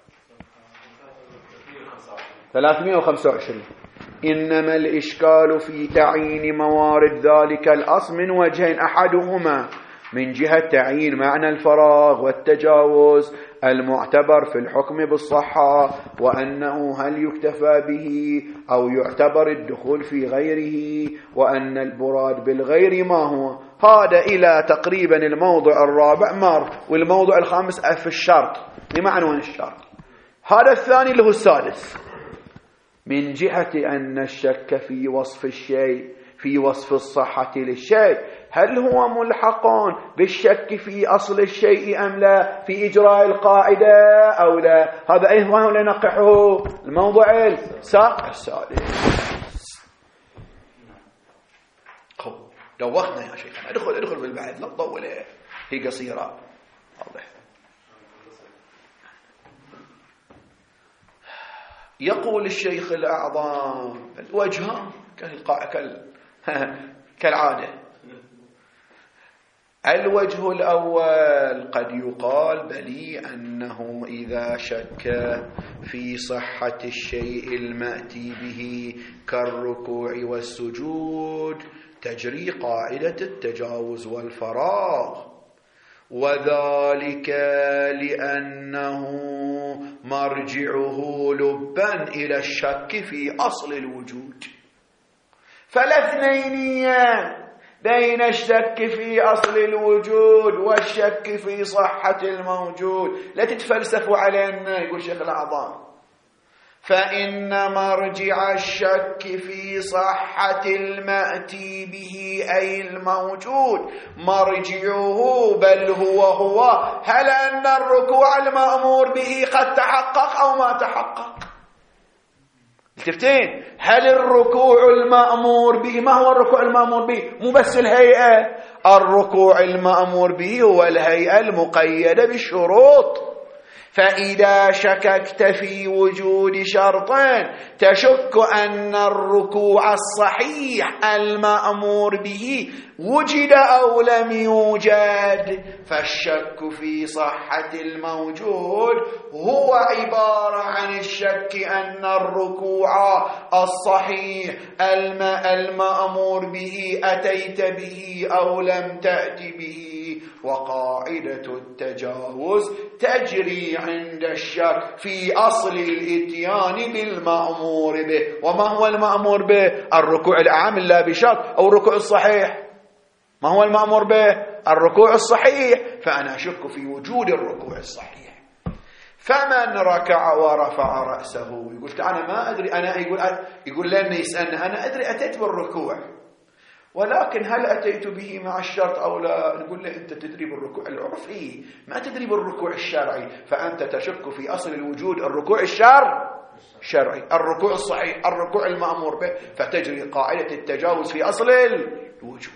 Speaker 1: ثلاثمئة وخمسة وعشرين. إنما الإشكال في تعيين موارد ذلك الأصل من وجهين، أحدهما من جهة تعيين معنى الفراغ والتجاوز المعتبر في الحكم بالصحة، وأنه هل يكتفى به أو يعتبر الدخول في غيره، وأن البراد بالغير ما هو. هذا إلى تقريبا الموضع الرابع مر، والموضع الخامس في الشرط لمعنى الشرط. هذا الثاني اللي هو السادس من جهة أن الشك في وصف الشيء في وصف الصحة للشيء هل هو ملحق بالشك في أصل الشيء أم لا في إجراء القاعدة أو لا. هذا أيه هو لنقحه الموضوع السادس. لو وقتنا يا شيخنا ادخل ادخل بالبعد لا تطول، هي قصيرة. واضح. يقول الشيخ الأعظم الوجهان كالعادة. الوجه الأول قد يقال بلي أنه إذا شك في صحة الشيء المأتي به كالركوع والسجود تجري قاعدة التجاوز والفراغ، وذلك لأنه مرجعه لبا إلى الشك في أصل الوجود. فالاثنينية بين الشك في أصل الوجود والشك في صحة الموجود لا تتفلسفوا علينا. يقول شيخ الأعظم فإن مرجع الشك في صحة المأتي به أي الموجود مرجعه بل هو هو هل أن الركوع المأمور به قد تحقق أو ما تحقق. التفتين هل الركوع المأمور به، ما هو الركوع المأمور به؟ مو بس الهيئة، الركوع المأمور به هو الهيئة المقيدة بالشروط. فإذا شككت في وجود شرطين تشك أن الركوع الصحيح المأمور به وجد أو لم يوجد، فالشك في صحة الموجود هو عبارة عن الشك أن الركوع الصحيح المأمور به أتيت به أو لم تأت به. وقاعدة التجاوز تجري عند الشك في أصل الإتيان بالمأمور به. وما هو المأمور به؟ الركوع الأعم لا بشرط، أو الركوع الصحيح. ما هو المأمور به؟ الركوع الصحيح. فأنا أشك في وجود الركوع الصحيح. فمن ركع ورفع رأسه يقول أنا ما أدري، أنا يقول يقول لنا يسألنا أنا أدري أتيت بالركوع، ولكن هل أتيت به مع الشرط أو لا؟ نقول له أنت تدري بالركوع العرفي، ما تدري بالركوع الشرعي، فأنت تشك في أصل الوجود. الركوع الشرع شرعي، الركوع الصحيح الركوع المأمور به، فتجري قاعدة التجاوز في أصل الوجود.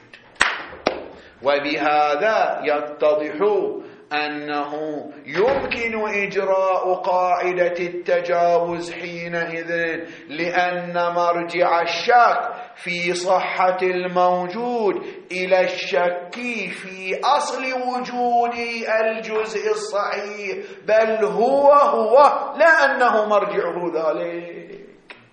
Speaker 1: وبهذا يتضح أنه يمكن إجراء قاعدة التجاوز حينئذ، لأن مرجع الشك في صحة الموجود إلى الشك في أصل وجود الجزء الصحيح، بل هو هو لا أنه مرجعه ذلك.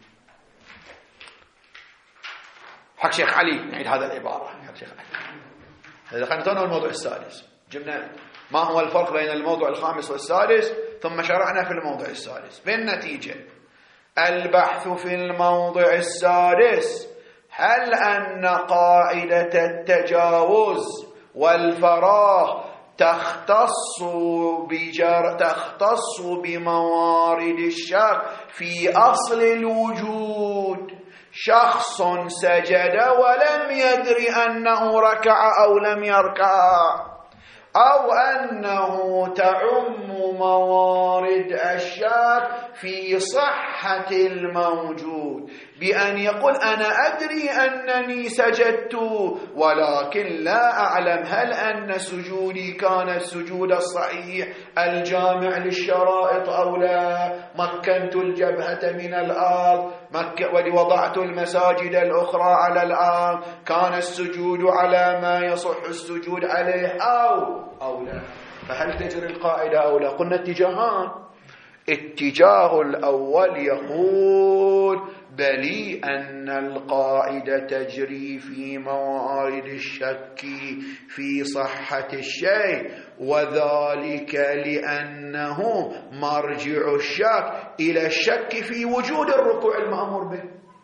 Speaker 1: حق شيخ علي نعيد هذا العبارة. حق شيخ علي هذا خلينا الموضوع السادس، جبنا ما هو الفرق بين الموضوع الخامس والسادس، ثم شرعنا في الموضوع السادس. بالنتيجة البحث في الموضع السادس هل أن قاعدة التجاوز والفراغ تختص بجر تختص بموارد الشك في أصل الوجود. شخص سجد ولم يدري أنه ركع أو لم يركع، أو أنه تعم موارد الشك في صحة الموجود بأن يقول أنا أدري أنني سجدت ولكن لا أعلم هل أن سجودي كان السجود الصحيح الجامع للشرائط أو لا، مكنت الجبهة من الأرض ووضعت المساجد الأخرى على الأرض، كان السجود على ما يصح السجود عليه أو أو لا. فهل تجري القاعدة أو لا؟ قلنا اتجاهان. اتجاه الأول يقول بلي أن القاعدة تجري في موارد الشك في صحة الشيء، وذلك لأنه مرجع الشك إلى الشك في وجود الركوع المأمور به،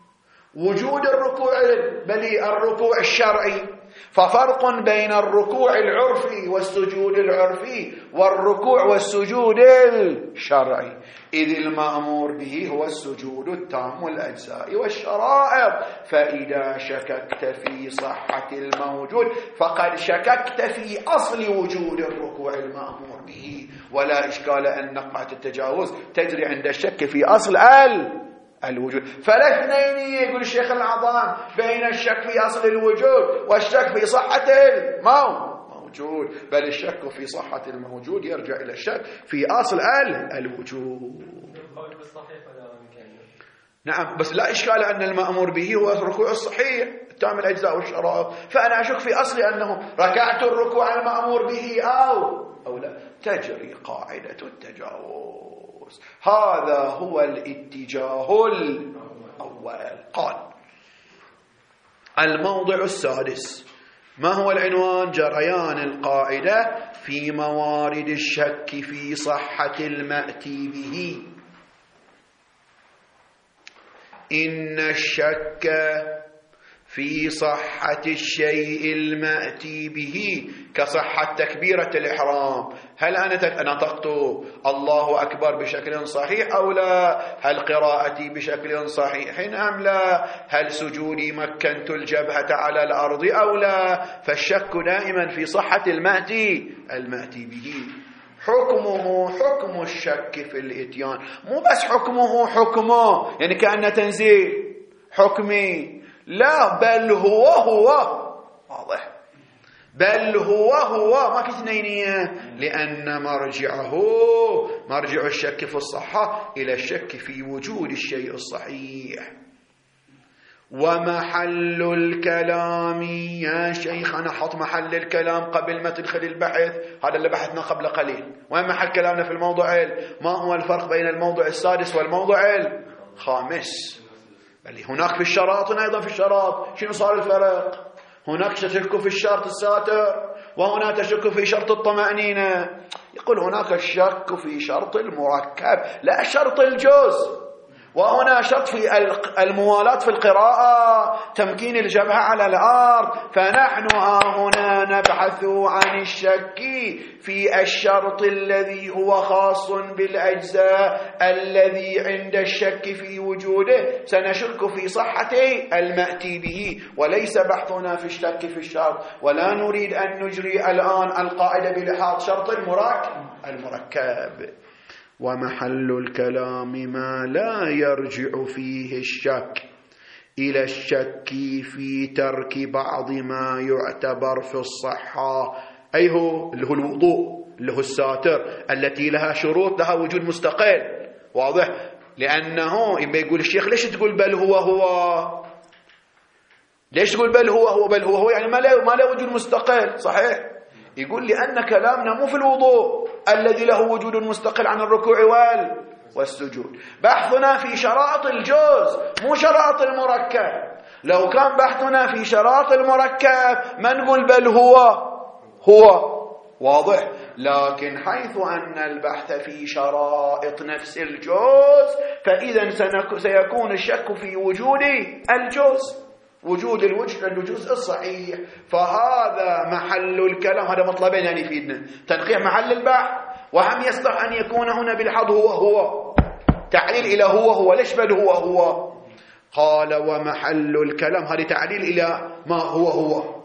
Speaker 1: وجود الركوع بلي الركوع الشرعي. ففرق بين الركوع العرفي والسجود العرفي والركوع والسجود الشرعي، إذ المأمور به هو السجود التام الأجزاء والشرائط. فإذا شككت في صحة الموجود فقد شككت في أصل وجود الركوع المأمور به، ولا إشكال أن قاعدة التجاوز تجري عند الشك في أصل ال الوجود. فالاثنين يقول الشيخ الأعظم بين الشك في أصل الوجود والشك في صحة الموجود. الموجود، بل الشك في صحة الموجود يرجع إلى الشك في أصل الوجود. نعم، بس لا إشكال أن المأمور به هو الركوع الصحيح التام الأجزاء والشرائط، فأنا أشك في أصل أنه ركعت الركوع المأمور به أو أو لا، تجري قاعدة التجاوز. هذا هو الاتجاه الأول. قال الموضع السادس، ما هو العنوان؟ جريان القاعدة في موارد الشك في صحة المأتي به. إن الشك في صحة الشيء المأتي به كصحة تكبيرة الإحرام، هل أنا نطقت الله أكبر بشكل صحيح أو لا؟ هل قراءتي بشكل صحيح أم لا؟ هل سجودي مكنت الجبهة على الأرض أو لا؟ فالشك دائما في صحة المأتي المأتي به. حكمه حكم الشك في الإتيان، مو بس حكمه حكمه يعني كأنه تنزيل حكمي، لا، بل هو هو واضح، بل هو هو ما كثنينية، لأن مرجعه مرجع الشك في الصحة إلى الشك في وجود الشيء الصحيح. ومحل الكلام يا شيخنا، حط محل الكلام قبل ما تدخل البحث، هذا اللي بحثنا قبل قليل. وين محل كلامنا في الموضوع؟ ما هو الفرق بين الموضوع السادس والموضوع الخامس؟ بل هناك في الشراط أيضا في الشراط. شنو صار الفرق؟ هناك تشك في الشرط الساتر وهنا تشك في شرط الطمأنينة. يقول هناك الشك في شرط المركب لا شرط الجزء، وهنا شرط في الموالاة في القراءة، تمكين الجبهة على الأرض. فنحن هنا نبحث عن الشك في الشرط الذي هو خاص بالأجزاء الذي عند الشك في وجوده سنشك في صحة المأتي به، وليس بحثنا في الشك في الشرط. ولا نريد أن نجري الآن القاعدة بلحاظ شرط المركب. ومحل الكلام ما لا يرجع فيه الشك إلى الشك في ترك بعض ما يعتبر في الصحة، أي هو اللي هو الوضوء، اللي هو الساتر، التي لها شروط، لها وجود مستقل. واضح؟ لأنه إما يقول الشيخ ليش تقول بل هو هو؟ ليش تقول بل هو هو؟ بل هو هو يعني ما له ما له وجود مستقل. صحيح؟ يقول لأن كلامنا مو في الوضوء الذي له وجود مستقل عن الركوع والسجود، بحثنا في شرائط الجوز مو شرائط المركب. لو كان بحثنا في شرائط المركب ما نقول بل هو هو. واضح؟ لكن حيث أن البحث في شرائط نفس الجوز، فإذا سيكون الشك في وجود الجوز، وجود الوجه الجزء الصحيح. فهذا محل الكلام، هذا مطلبين يعني يفيدنا: تنقيح محل البحث، وهم يصلح أن يكون هنا بالحظ هو هو، تعليل إلى هو هو. ليش بل هو هو؟ قال ومحل الكلام، هذا تعليل إلى ما هو هو.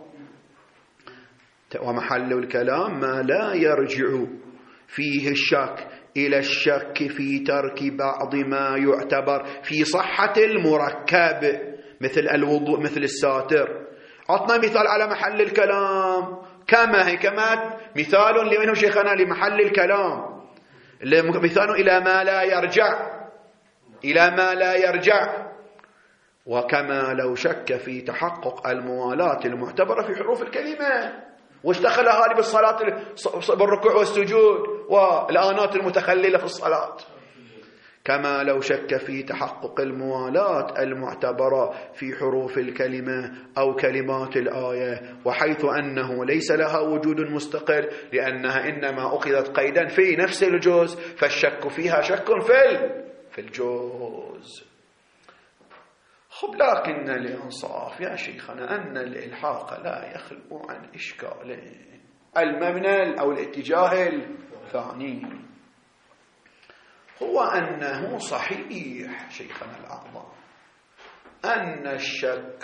Speaker 1: ومحل الكلام ما لا يرجع فيه الشك إلى الشك في ترك بعض ما يعتبر في صحة المركب مثل الوضوء، مثل الساتر. عطنا مثال على محل الكلام. كما هي كما مثال لمنه شيخنا لمحل الكلام، مثال إلى ما لا يرجع، إلى ما لا يرجع. وكما لو شك في تحقق الموالاة المعتبرة في حروف الكلمة، واشتغل هذه بالصلاة بالركوع والسجود والآنات المتخللة في الصلاة. كما لو شك في تحقق الموالاة المعتبرة في حروف الكلمة أو كلمات الآية، وحيث أنه ليس لها وجود مستقل لأنها إنما أخذت قيدا في نفس الجزء، فالشك فيها شك في في الجزء. خب، لكن الإنصاف يا شيخنا أن الإلحاق لا يخلو عن إشكالين: المبنى أو الاتجاه الثاني هو أنه صحيح شيخنا الأعظم أن الشك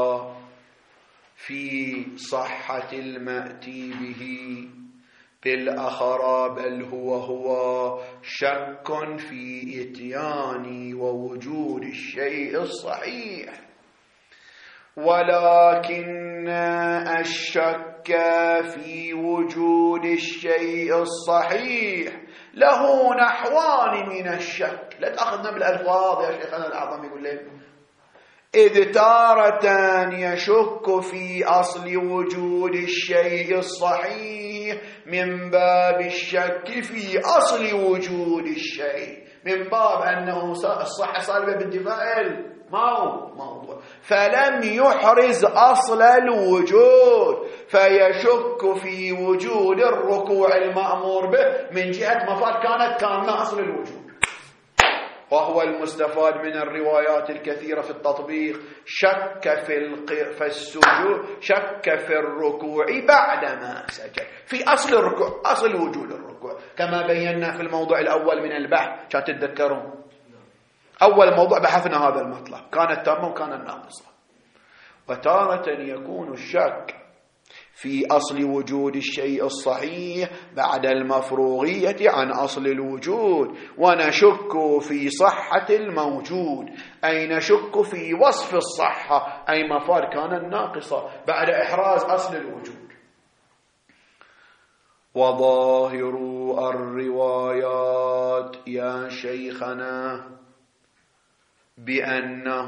Speaker 1: في صحة المأتي به بالأخرى بل هو هو شك في إتيان ووجود الشيء الصحيح، ولكن الشك الشك في وجود الشيء الصحيح له نحوان من الشك. لا تأخذنا بالألفاظ يا شيخنا الأعظم. يقول لك إذ تارة يشك في أصل وجود الشيء الصحيح من باب الشك في أصل وجود الشيء، من باب أنه الصحة صالبة بالدفاع ما هو موضوع، فلم يحرز أصل الوجود فيشك في وجود الركوع المأمور به من جهة مفاد كانت تامة أصل الوجود. وهو المستفاد من الروايات الكثيرة في التطبيق. شك في, الق... في السجود، شك في الركوع بعدما سجد في أصل الركوع، أصل وجود الركوع، كما بينا في الموضوع الأول من البحث. كانت تتذكرون أول موضوع بحثنا هذا المطلب، كانت تامة وكانت ناقصة. وتارة يكون الشك في أصل وجود الشيء الصحيح بعد المفروغية عن أصل الوجود، ونشك في صحة الموجود، أي نشك في وصف الصحة، أي مفاد كانت ناقصة بعد إحراز أصل الوجود. وظاهر الروايات يا شيخنا بأنه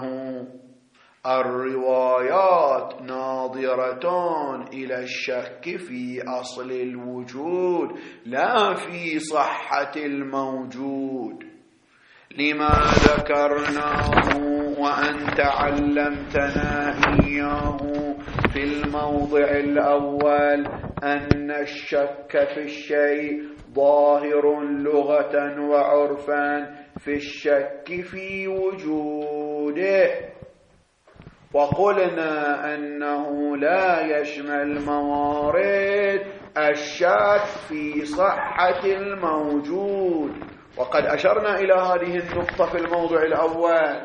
Speaker 1: الروايات ناظرة إلى الشك في أصل الوجود لا في صحة الموجود، لما ذكرناه وأنت علمتنا إياه في الموضع الأول، أن الشك في الشيء ظاهر لغة وعرفا في الشك في وجوده. وقلنا أنه لا يشمل موارد الشك في صحة الموجود، وقد أشرنا إلى هذه النقطة في الموضوع الأول.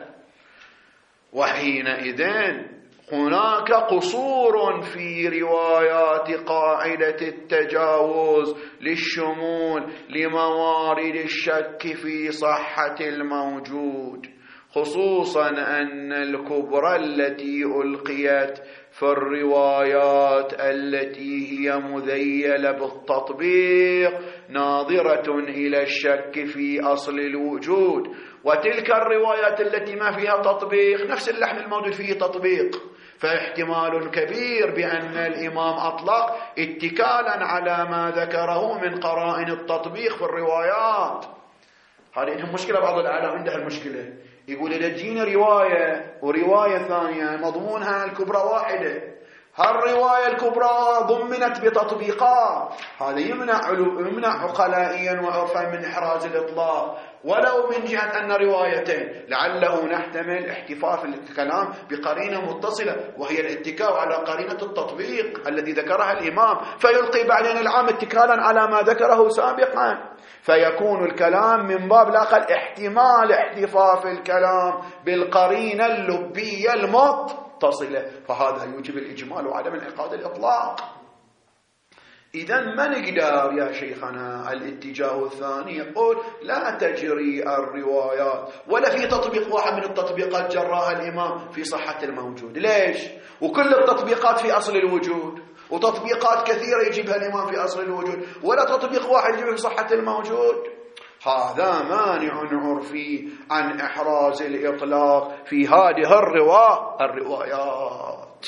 Speaker 1: وحينئذ هناك قصور في روايات قاعدة التجاوز للشمول لموارد الشك في صحة الموجود، خصوصا أن الكبرى التي ألقيت في الروايات التي هي مذيلة بالتطبيق ناظرة إلى الشك في أصل الوجود، وتلك الروايات التي ما فيها تطبيق نفس اللحن الموجود فيه تطبيق، فاحتمال كبير بأن الإمام أطلق اتكالا على ما ذكره من قرائن التطبيق في الروايات. هذه عندهم مشكلة، بعض العالم عندها المشكلة، يقول إذا تجينا رواية ورواية ثانية مضمونها الكبرى واحدة، هالرواية الكبرى ضمنت بتطبيقات، هذا يمنع يمنع عقلائيا وعرفا من إحراز الإطلاق، ولو من جهة أن روايتين لعله نحتمل احتفاظ الكلام بقرينة متصلة وهي الاتكاء على قرينة التطبيق الذي ذكرها الإمام، فيلقي بعدين العام اتكالا على ما ذكره سابقا، فيكون الكلام من باب الأقل احتمال احتفاظ الكلام بالقرينة اللبية المتصلة، فهذا يوجب الإجمال وعدم انعقاد الإطلاق. إذا ما نقدر يا شيخنا الاتجاه الثاني يقول لا تجري الروايات ولا في تطبيق واحد من التطبيقات جراها الإمام في صحة الموجود. ليش؟ وكل التطبيقات في أصل الوجود، وتطبيقات كثيرة يجيبها الإمام في أصل الوجود، ولا تطبيق واحد يجيبها في صحة الموجود. هذا مانع عرفي عن إحراز الإطلاق في هذه الروا... الروايات.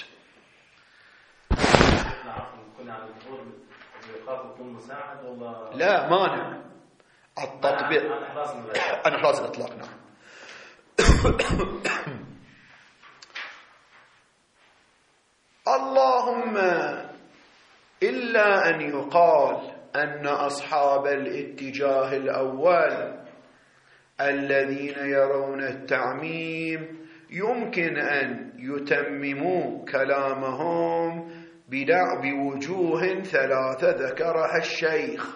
Speaker 1: لا مانع التطبيق عن إحراز الإطلاق. نعم. اللهم إلا أن يقال أن أصحاب الاتجاه الأول الذين يرون التعميم يمكن أن يتمموا كلامهم بدع بوجوه ثلاثة ذكرها الشيخ.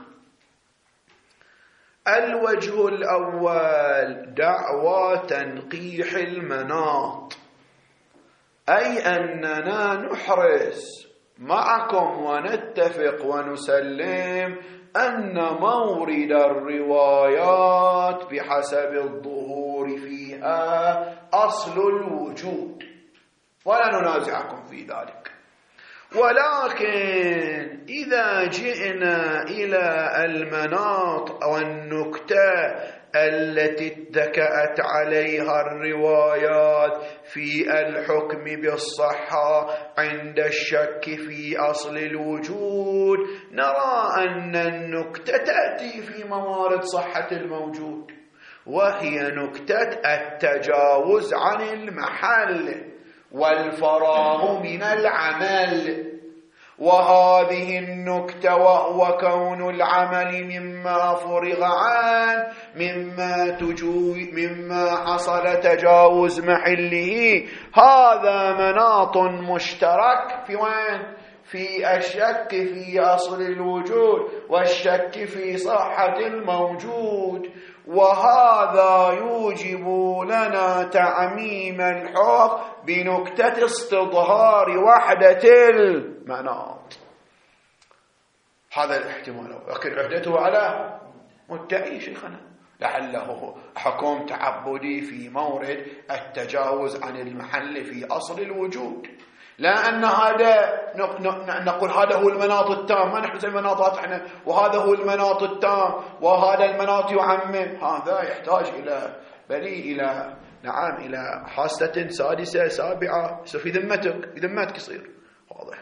Speaker 1: الوجه الأول دعوى تنقيح المناط، أي أننا نحرص معكم ونتفق ونسلم أن مورد الروايات بحسب الظهور فيها أصل الوجود، ولا ننازعكم في ذلك. ولكن إذا جئنا إلى المناط والنكتة التي اتكأت عليها الروايات في الحكم بالصحة عند الشك في أصل الوجود، نرى أن النكتة تأتي في موارد صحة الموجود، وهي نكتة التجاوز عن المحل والفراغ من العمل. وهذه النكتة وهو كون العمل مما فرغ عنه مما, تجوي مما حصل تجاوز محله، هذا مناط مشترك في وين؟ في الشك في أصل الوجود والشك في صحة الموجود، وهذا يوجب لنا تعميم الحكم بنكتة استظهار وحدة المناط. هذا الاحتمال، لكن عهدته على مدعي شيخنا، لعله حكم تعبدي في مورد التجاوز عن المحل في أصل الوجود، لا أن هذا نقول هذا هو المناط التام، ما نحن المناطات احنا، وهذا هو المناط التام وهذا المناط يعمم، هذا يحتاج إلى بلي إلى نعم إلى حاسة سادسة سابعة يصير في ذمتك، في ذمتك يصير واضح.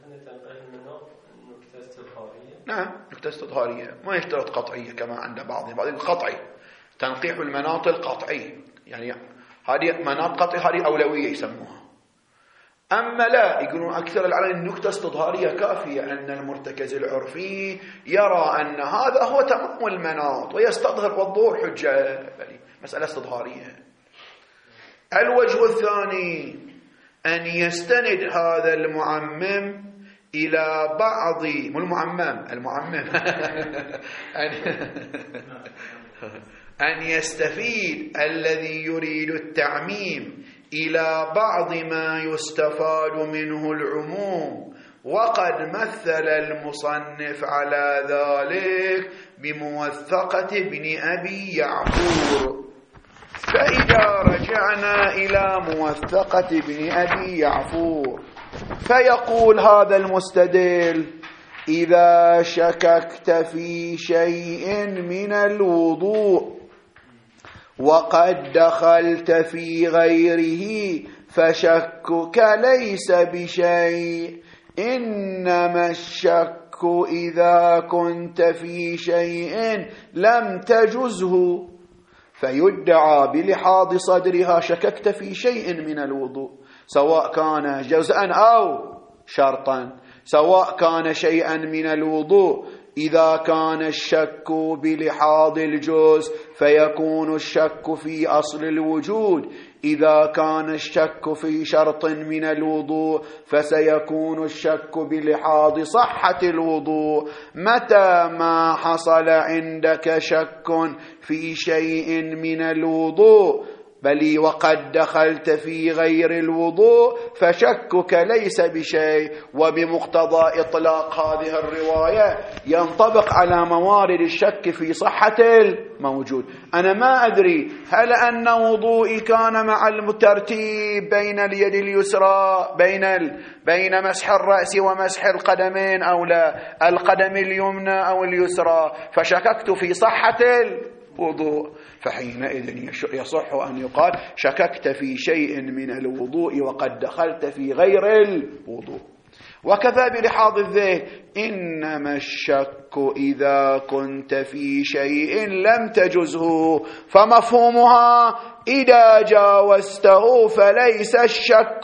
Speaker 1: نعم نكتة استظهارية، ما يشترط قطعية كما عند بعضهم، بعضهم قطعي، تنقيح المناط القطعي، يعني هذه مناط قطعي هذه أولوية يسموها. أما لا، يقولون أكثر العلم النكتة استظهارية كافية، أن المرتكز العرفي يرى أن هذا هو تمام المناط ويستظهر والظهور حجة، مسألة استظهارية. الوجه الثاني أن يستند هذا المعمم إلى بعض مو المعمم المعمم أن يستفيد الذي يريد التعميم إلى بعض ما يستفاد منه العموم، وقد مثل المصنف على ذلك بموثقة ابن أبي يعفور. فإذا رجعنا إلى موثقة ابن أبي يعفور فيقول هذا المستدل: إذا شككت في شيء من الوضوء وقد دخلت في غيره فشكك ليس بشيء، إنما الشك إذا كنت في شيء لم تجزه، فيدعى بلحاظ صدرها شككت في شيء من الوضوء، سواء كان جزءا أو شرطا، سواء كان شيئا من الوضوء. إذا كان الشك بلحاظ الجزء فيكون الشك في أصل الوجود، إذا كان الشك في شرط من الوضوء فسيكون الشك بلحاظ صحة الوضوء. متى ما حصل عندك شك في شيء من الوضوء بل وقد دخلت في غير الوضوء فشكك ليس بشيء. وبمقتضى إطلاق هذه الرواية ينطبق على موارد الشك في صحة الموجود. أنا ما أدري هل أن وضوئي كان مع الترتيب بين اليد اليسرى بين ال... بين مسح الرأس ومسح القدمين أو لا، القدم اليمنى أو اليسرى، فشككت في صحة الوضوء، فحينئذ يصح أن يقال شككت في شيء من الوضوء وقد دخلت في غير الوضوء. وكذا بلحاظ الذهن: إنما الشك إذا كنت في شيء لم تجزه، فمفهومها إذا جاوزته فليس الشك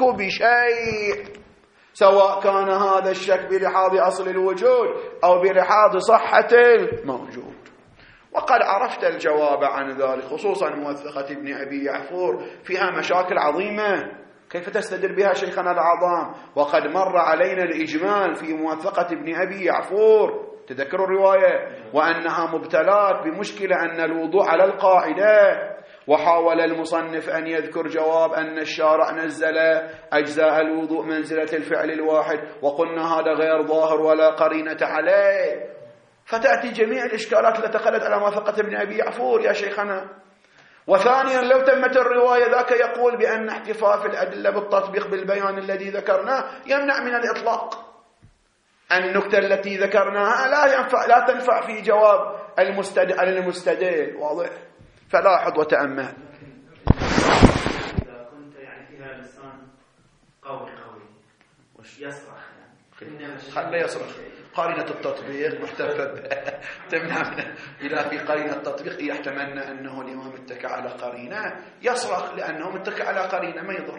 Speaker 1: بشيء، سواء كان هذا الشك بلحاظ أصل الوجود أو بلحاظ صحة الموجود. وقد عرفت الجواب عن ذلك، خصوصا موثقة ابن أبي يعفور فيها مشاكل عظيمة، كيف تستدل بها شيخنا العظام؟ وقد مر علينا الإجمال في موثقة ابن أبي يعفور، تذكروا الرواية، وأنها مبتلات بمشكلة أن الوضوء على القاعدة. وحاول المصنف أن يذكر جواب أن الشارع نزل أجزاء الوضوء منزلة الفعل الواحد، وقلنا هذا غير ظاهر ولا قرينة عليه، فتأتي جميع الإشكالات التي دخلت على موافقة ابن أبي يعفور يا شيخنا. وثانيا لو تمت الرواية ذاك يقول بأن احتفاف الأدلة بالتطبيق بالبيان الذي ذكرناه يمنع من الإطلاق. النكتة التي ذكرناها لا ينفع لا تنفع في جواب المستدل المستدل واضح. فلاحظ وتأمل.
Speaker 4: إذا كنت يعني فيها لسان قوي قوي وش يصرخ يعني
Speaker 1: خليه يصرخ. قرينة التطبيق محتفظ تمنع من إلى في قرينة التطبيق يحتملنا أنه الإمام اتكى على قرينة يصرخ لأنه متكى على قرينة ما يضر.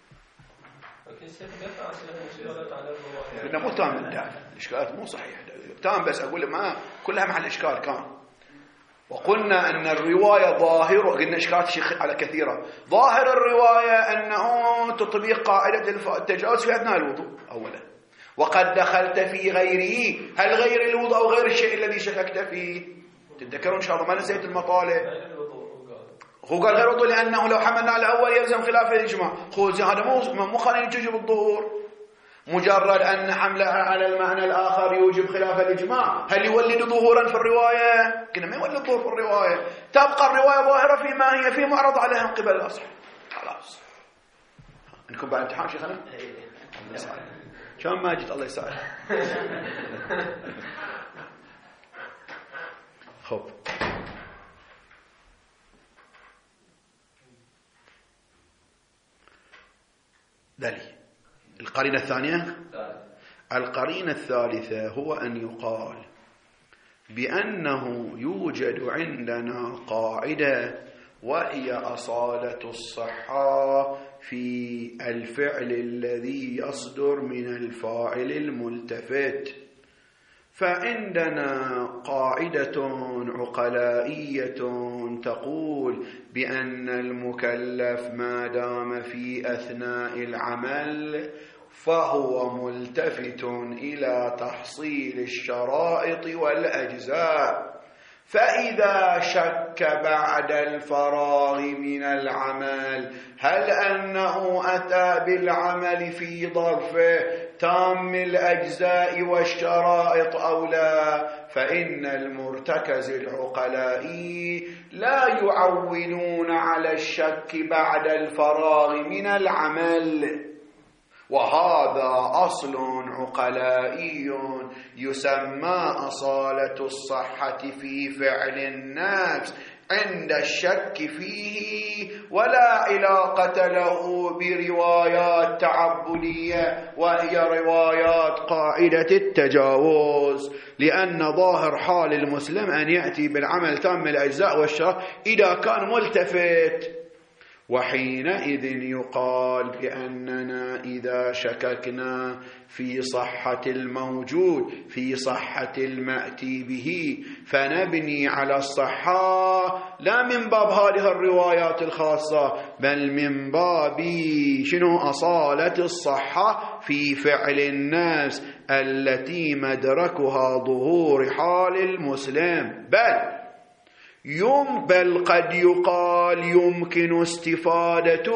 Speaker 1: لأنه مو تام الدافع الإشكالات مو صحيح تام بس أقول ما كلها مع الإشكال كان. وقلنا أن الرواية ظاهرة قلنا إشكالات شيخ على كثيرة. ظاهر الرواية أنه تطبيق قاعدة التجاوز في أثناء الوضوء أولا. وقد دخلت في غيره. هل غير الوضوء أو غير الشيء الذي شككت فيه؟ تتذكرون إن شاء الله ما نسيت المطالب. هو قال غير الوضوء لأنه لو حملنا على الأول يلزم خلاف الإجماع. خوز هذا مو مو خلينا نجوز بالظهور. مجرد أن حملها على المعنى الآخر يوجب خلاف الإجماع. هل يولد ظهورا في الرواية؟ كنا ما يولد ظهور في الرواية. تبقى الرواية ظاهرة فيما هي فيه معرض عليها من قبل الأصحاب. خلاص. نكون بعد امتحان شيخنا؟ شلون ماجد الله يسعدك. خب دلي القرينة الثانية. القرينة الثالثة هو أن يقال بأنه يوجد عندنا قاعدة وهي أصالة الصحة في الفعل الذي يصدر من الفاعل الملتفت. فعندنا قاعدة عقلائية تقول بأن المكلف ما دام في أثناء العمل فهو ملتفت إلى تحصيل الشرائط والأجزاء. فإذا شك بعد الفراغ من العمل هل أنه أتى بالعمل في ظرفه تام الأجزاء والشرائط أو لا، فإن المرتكز العقلائي لا يعولون على الشك بعد الفراغ من العمل. وهذا أصل عقلائي يسمى أصالة الصحة في فعل النفس عند الشك فيه، ولا علاقة له بروايات تعبدية وهي روايات قاعدة التجاوز. لأن ظاهر حال المسلم أن يأتي بالعمل تام الأجزاء والشرط إذا كان ملتفت. وحينئذ يقال بأننا إذا شككنا في صحة الموجود في صحة المأتي به فنبني على الصحة لا من باب هذه الروايات الخاصة بل من باب شنو أصالة الصحة في فعل الناس التي مدركها ظهور حال المسلم. بل يم بل قد يقال يمكن استفادة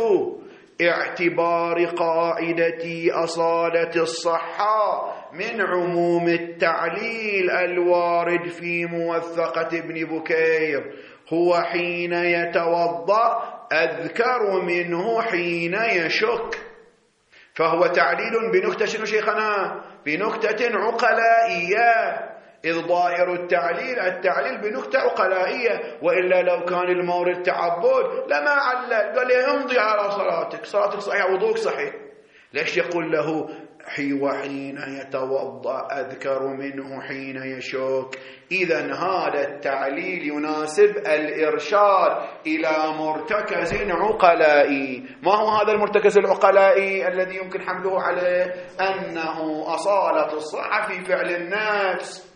Speaker 1: اعتبار قاعدة أصالة الصحة من عموم التعليل الوارد في موثقة ابن بكير. هو حين يتوضأ أذكر منه حين يشك. فهو تعليل بنكتة شنو شيخنا؟ بنكتة عقلائية، إذ ظاهر التعليل التعليل بنكتة عقلائية، وإلا لو كان المورد تعبد لما علل، قال له امضي على صلاتك، صلاتك صحيحة وضوءك صحيح. ليش يقول له حي وحين يتوضأ أذكر منه حين يشك؟ إذن هذا التعليل يناسب الإرشاد إلى مرتكز عقلائي. ما هو هذا المرتكز العقلائي الذي يمكن حمله عليه؟ أنه أصالة الصحة في فعل النفس.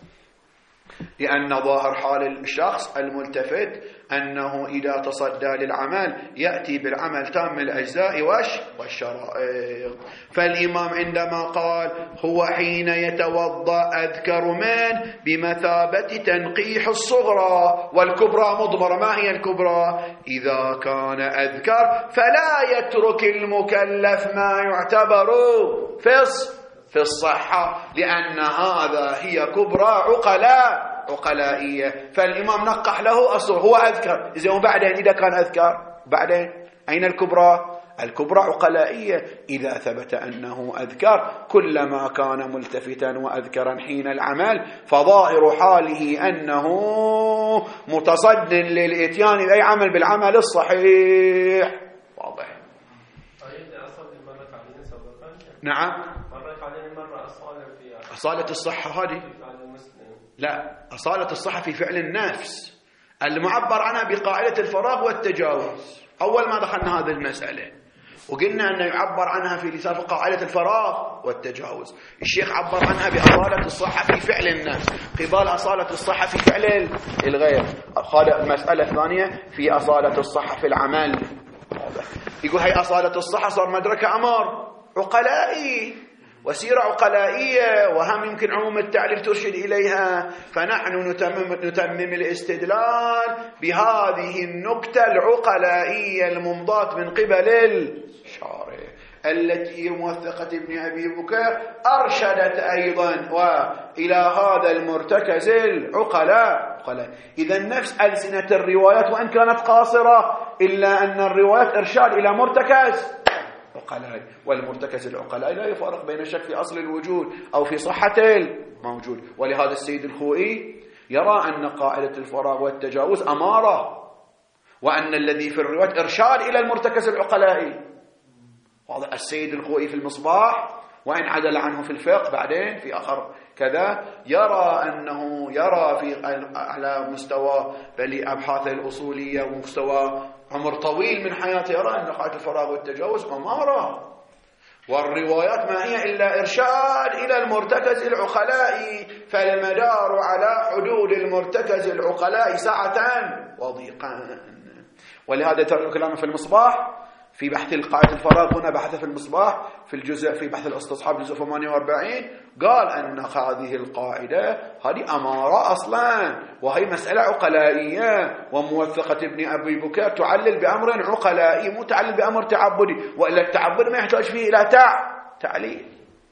Speaker 1: لأن ظاهر حال الشخص الملتفت أنه إذا تصدى للعمل يأتي بالعمل تام الأجزاء والشرائط. فالإمام عندما قال هو حين يتوضأ أذكر من بمثابة تنقيح الصغرى، والكبرى مضمرة. ما هي الكبرى؟ إذا كان أذكر فلا يترك المكلف ما يعتبر في في الصحة، لأن هذا هي كبرى عقلاء. عقلائية. فالإمام نقح له الصورة، هو أذكر. إذا وبعدين إذا كان أذكر بعدين أين الكبرى؟ الكبرى عقلائية. إذا ثبت أنه أذكر كلما كان ملتفتا وأذكرا حين العمل فظاهر حاله أنه متصد للإتيان بأي عمل بالعمل الصحيح. واضح؟ نعم.
Speaker 3: مرت علينا مرة أصالة في
Speaker 1: أصالة الصحة هذه؟ لا، أصالة الصحة في فعل النفس المعبر عنها بقاعدة الفراغ والتجاوز. أول ما دخلنا هذه المسألة وقلنا أنه يعبر عنها في لسان قاعدة الفراغ والتجاوز. الشيخ عبر عنها بأصالة الصحة في فعل النفس قبال أصالة الصحة في فعل الغير. هذا مسألة ثانية في أصالة الصحة في العمل. يقول هي أصالة الصحة صار مدرك أمر عقلائي وسيرة عقلائية، وهم يمكن عموم التعليل ترشد إليها. فنحن نتمم, نتمم الاستدلال بهذه النكتة العقلائية الممضاة من قبل الشارع التي موثقة ابن أبي بكر أرشدت أيضا وإلى هذا المرتكز العقلاء. إذا نفس ألسنة الروايات وإن كانت قاصرة إلا أن الروايات إرشاد إلى مرتكز عقلاء، والمرتكز العقلاء لا يفارق بين الشك في أصل الوجود أو في صحة الموجود. ولهذا السيد الخوئي يرى أن قاعدة الفراغ والتجاوز أمارة، وأن الذي في الروايات إرشاد إلى المرتكز العقلائي. هذا السيد الخوئي في المصباح، وإن عدل عنه في الفقه بعدين في آخر كذا، يرى أنه يرى في على مستوى بل أبحاثه الأصولية ومستوى عمر طويل من حياته يرى أن قاعدة الفراغ والتجاوز أمارة، والروايات ما هي إلا إرشاد إلى المرتكز العقلائي، فالمدار على حدود المرتكز العقلائي سعة وضيقا. ولهذا ترى كلامه في المصباح في بحث القاعدة الفراغ، هنا بحث في المصباح في الجزء في بحث الاستصحاب جزء ثمانية وأربعين، قال أن هذه القاعدة هذه أمارة أصلا، وهي مسألة عقلائية وموثقة ابن أبي بكر تعلل بأمر عقلائي مو تعلل بأمر تعبدي، وإلا التعبد ما يحتاج فيه إلى تع تعليل.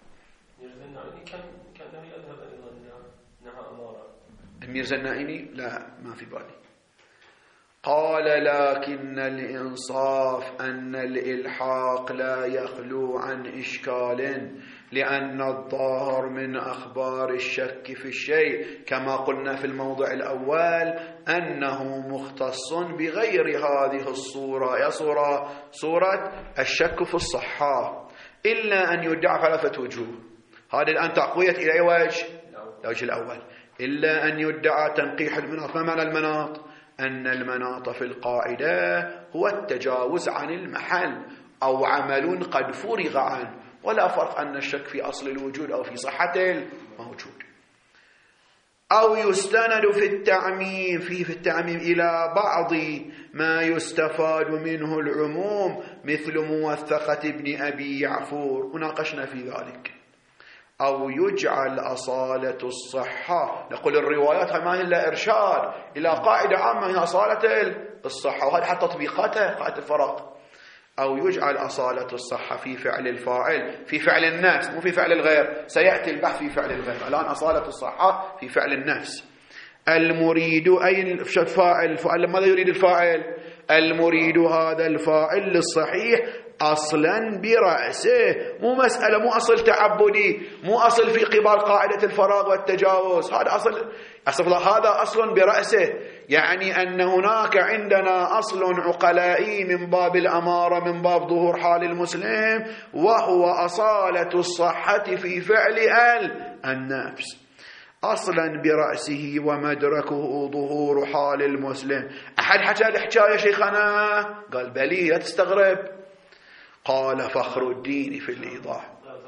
Speaker 1: الميرزا النائمي لا ما في بالي. قال لكن الإنصاف أن الإلحاق لا يخلو عن إشكال، لأن الظاهر من أخبار الشك في الشيء كما قلنا في الموضع الأول أنه مختص بغير هذه الصورة، يا صورة صورة الشك في الصحة، إلا أن يدعى ثلاثة وجوه. هذا الآن تقوية إلى أي وجه؟ الوجه الأول. إلا أن يدعى تنقيح المناط. ما معنى المناط؟ أن المناط في القاعدة هو التجاوز عن المحل أو عمل قد فرغ عنه، ولا فرق أن الشك في أصل الوجود أو في صحة الموجود. أو يستند في التعميم فيه في التعميم إلى بعض ما يستفاد منه العموم مثل موثقة ابن أبي يعفور، وناقشنا في ذلك. أو يجعل أصالة الصحة، نقول الروايات ما هي إلا إرشاد إلى قاعدة عامة هي أصالة الصحة، وهذه حتى تطبيقاتها قاعدة الفراغ. أو يجعل أصالة الصحة في فعل الفاعل في فعل النفس مو في فعل الغير، سيأتي البحث في فعل الغير. الآن أصالة الصحة في فعل النفس. المريد أي الفاعل؟ ماذا يريد الفاعل؟ المريد هذا الفاعل الصحيح أصلا برأسه، مو مسألة مو أصل تعبدي، مو أصل في قبال قاعدة الفراغ والتجاوز، هذا أصل أصل هذا أصل برأسه، يعني أن هناك عندنا أصل عقلائي من باب الأمارة من باب ظهور حال المسلم، وهو أصالة الصحة في فعل النفس أصلا برأسه ومدركه ظهور حال المسلم. أحد حكى الحكاية شيخنا؟ قال بلي لا تستغرب. قال فخر الدين في الإيضاح.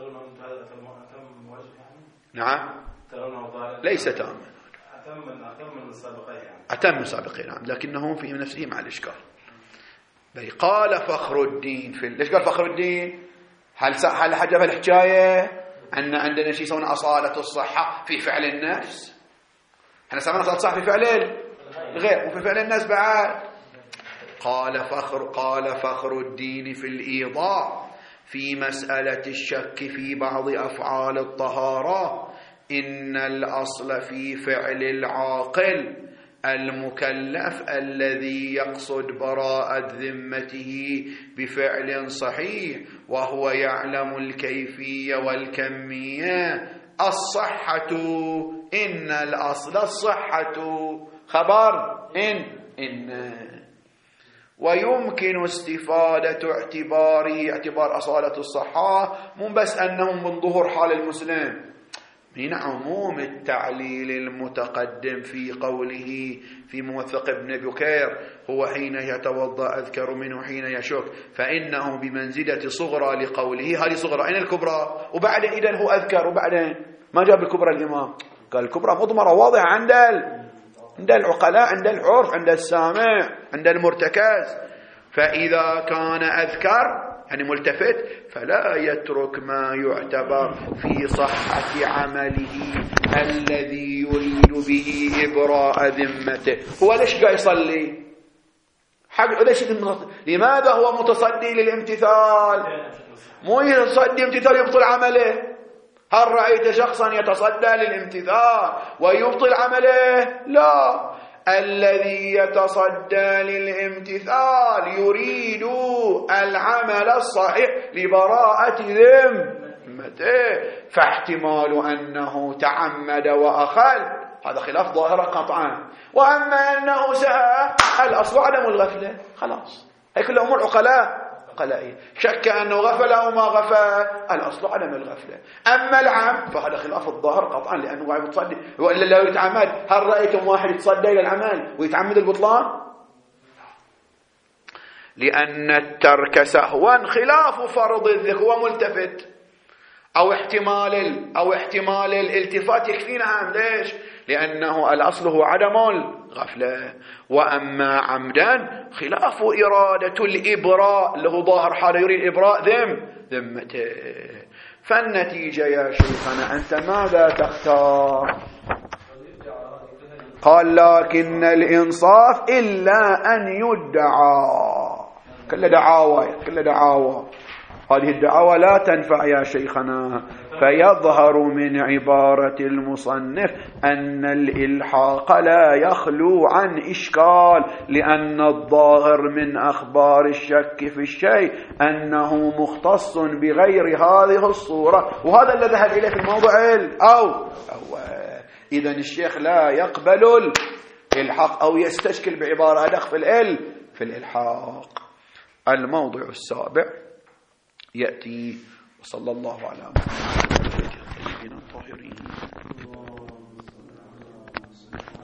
Speaker 1: نعم ليس تاما، أتم من السابقين، أتم من السابقين نعم، لكنه في نفسه مع الإشكال. بل قال فخر الدين في ليش قال فخر الدين؟ هل هل حجب الحكاية أن عندنا شيء يسمونه أصالة الصحة في فعل النفس؟ احنا سمعنا أصالة الصحة في فعل الغير وفي فعل الناس بعد. قال فخر قال فخر الدين في الإيضاح في مسألة الشك في بعض أفعال الطهارة إن الأصل في فعل العاقل المكلف الذي يقصد براءة ذمته بفعل صحيح وهو يعلم الكيفية والكمية الصحة. إن الأصل الصحة خبر إن إن ويمكن استفادة اعتباره اعتبار أصالة الصحة مو بس أنه من ظهور حال المسلم، من عموم التعليل المتقدم في قوله في موثق ابن بكير هو حين يتوضأ أذكر منه حين يشك، فإنه بمنزلة صغرى لقوله. هذه صغرى، أين الكبرى؟ وبعد إذن هو أذكر، وبعدين ما جاب الكبرى الإمام، قال الكبرى مضمرة واضحة عند عند العقلاء، عند العرف، عند السامع، عند المرتكز. فإذا كان أذكر يعني ملتفت فلا يترك ما يعتبر في صحة عمله الذي يريد به إبراء ذمته. هو ليش قاعد يصلي؟ حق ليش؟ لماذا هو متصدي للامتثال؟ مو يتصدي امتثال يبطل عمله. هل رأيت شخصا يتصدى للامتثال ويبطل عمله؟ لا، الذي يتصدى للامتثال يريد العمل الصحيح لبراءة ذمته، فاحتمال أنه تعمد وأخل هذا خلاف ظاهرة قطعا، وأما أنه سهى الأصل عدم الغفلة، خلاص هي كل أمور عقلاء قلائل. شك أنه غفل أو ما غفل الأصل عدم الغفلة. أما العمد فهذا خلاف الظاهر قطعا لأنه قاعد يتصدي، وإلا لو يتعمد هل رأيتم واحد يتصدى إلى العمل ويتعمد البطلان؟ لأن الترك سهوا خلاف فرض الذكر، هو ملتفت أو احتمال أو احتمال الالتفات يكفينا عام. ليش؟ لأنه الأصل هو عدم الغفلة. وأما عمدا خلاف إرادة الإبراء له ظاهر حال يريد إبراء ذم ذمته. فالنتيجة يا شيخنا أنت ماذا تختار؟ قال لكن الإنصاف إلا أن يدعى، كل دعاوى كل دعاوى هذه الدعوة لا تنفع يا شيخنا. فيظهر من عبارة المصنف أن الإلحاق لا يخلو عن إشكال، لأن الظاهر من أخبار الشك في الشيء أنه مختص بغير هذه الصورة، وهذا الذي ذهب إليه في الموضع أو, أو إذن الشيخ لا يقبل الإلحاق أو يستشكل بعبارة أدق في الإل في الإلحاق. الموضع السابع يأتي. وصلى الله على محمد وعلى آله الطاهرين.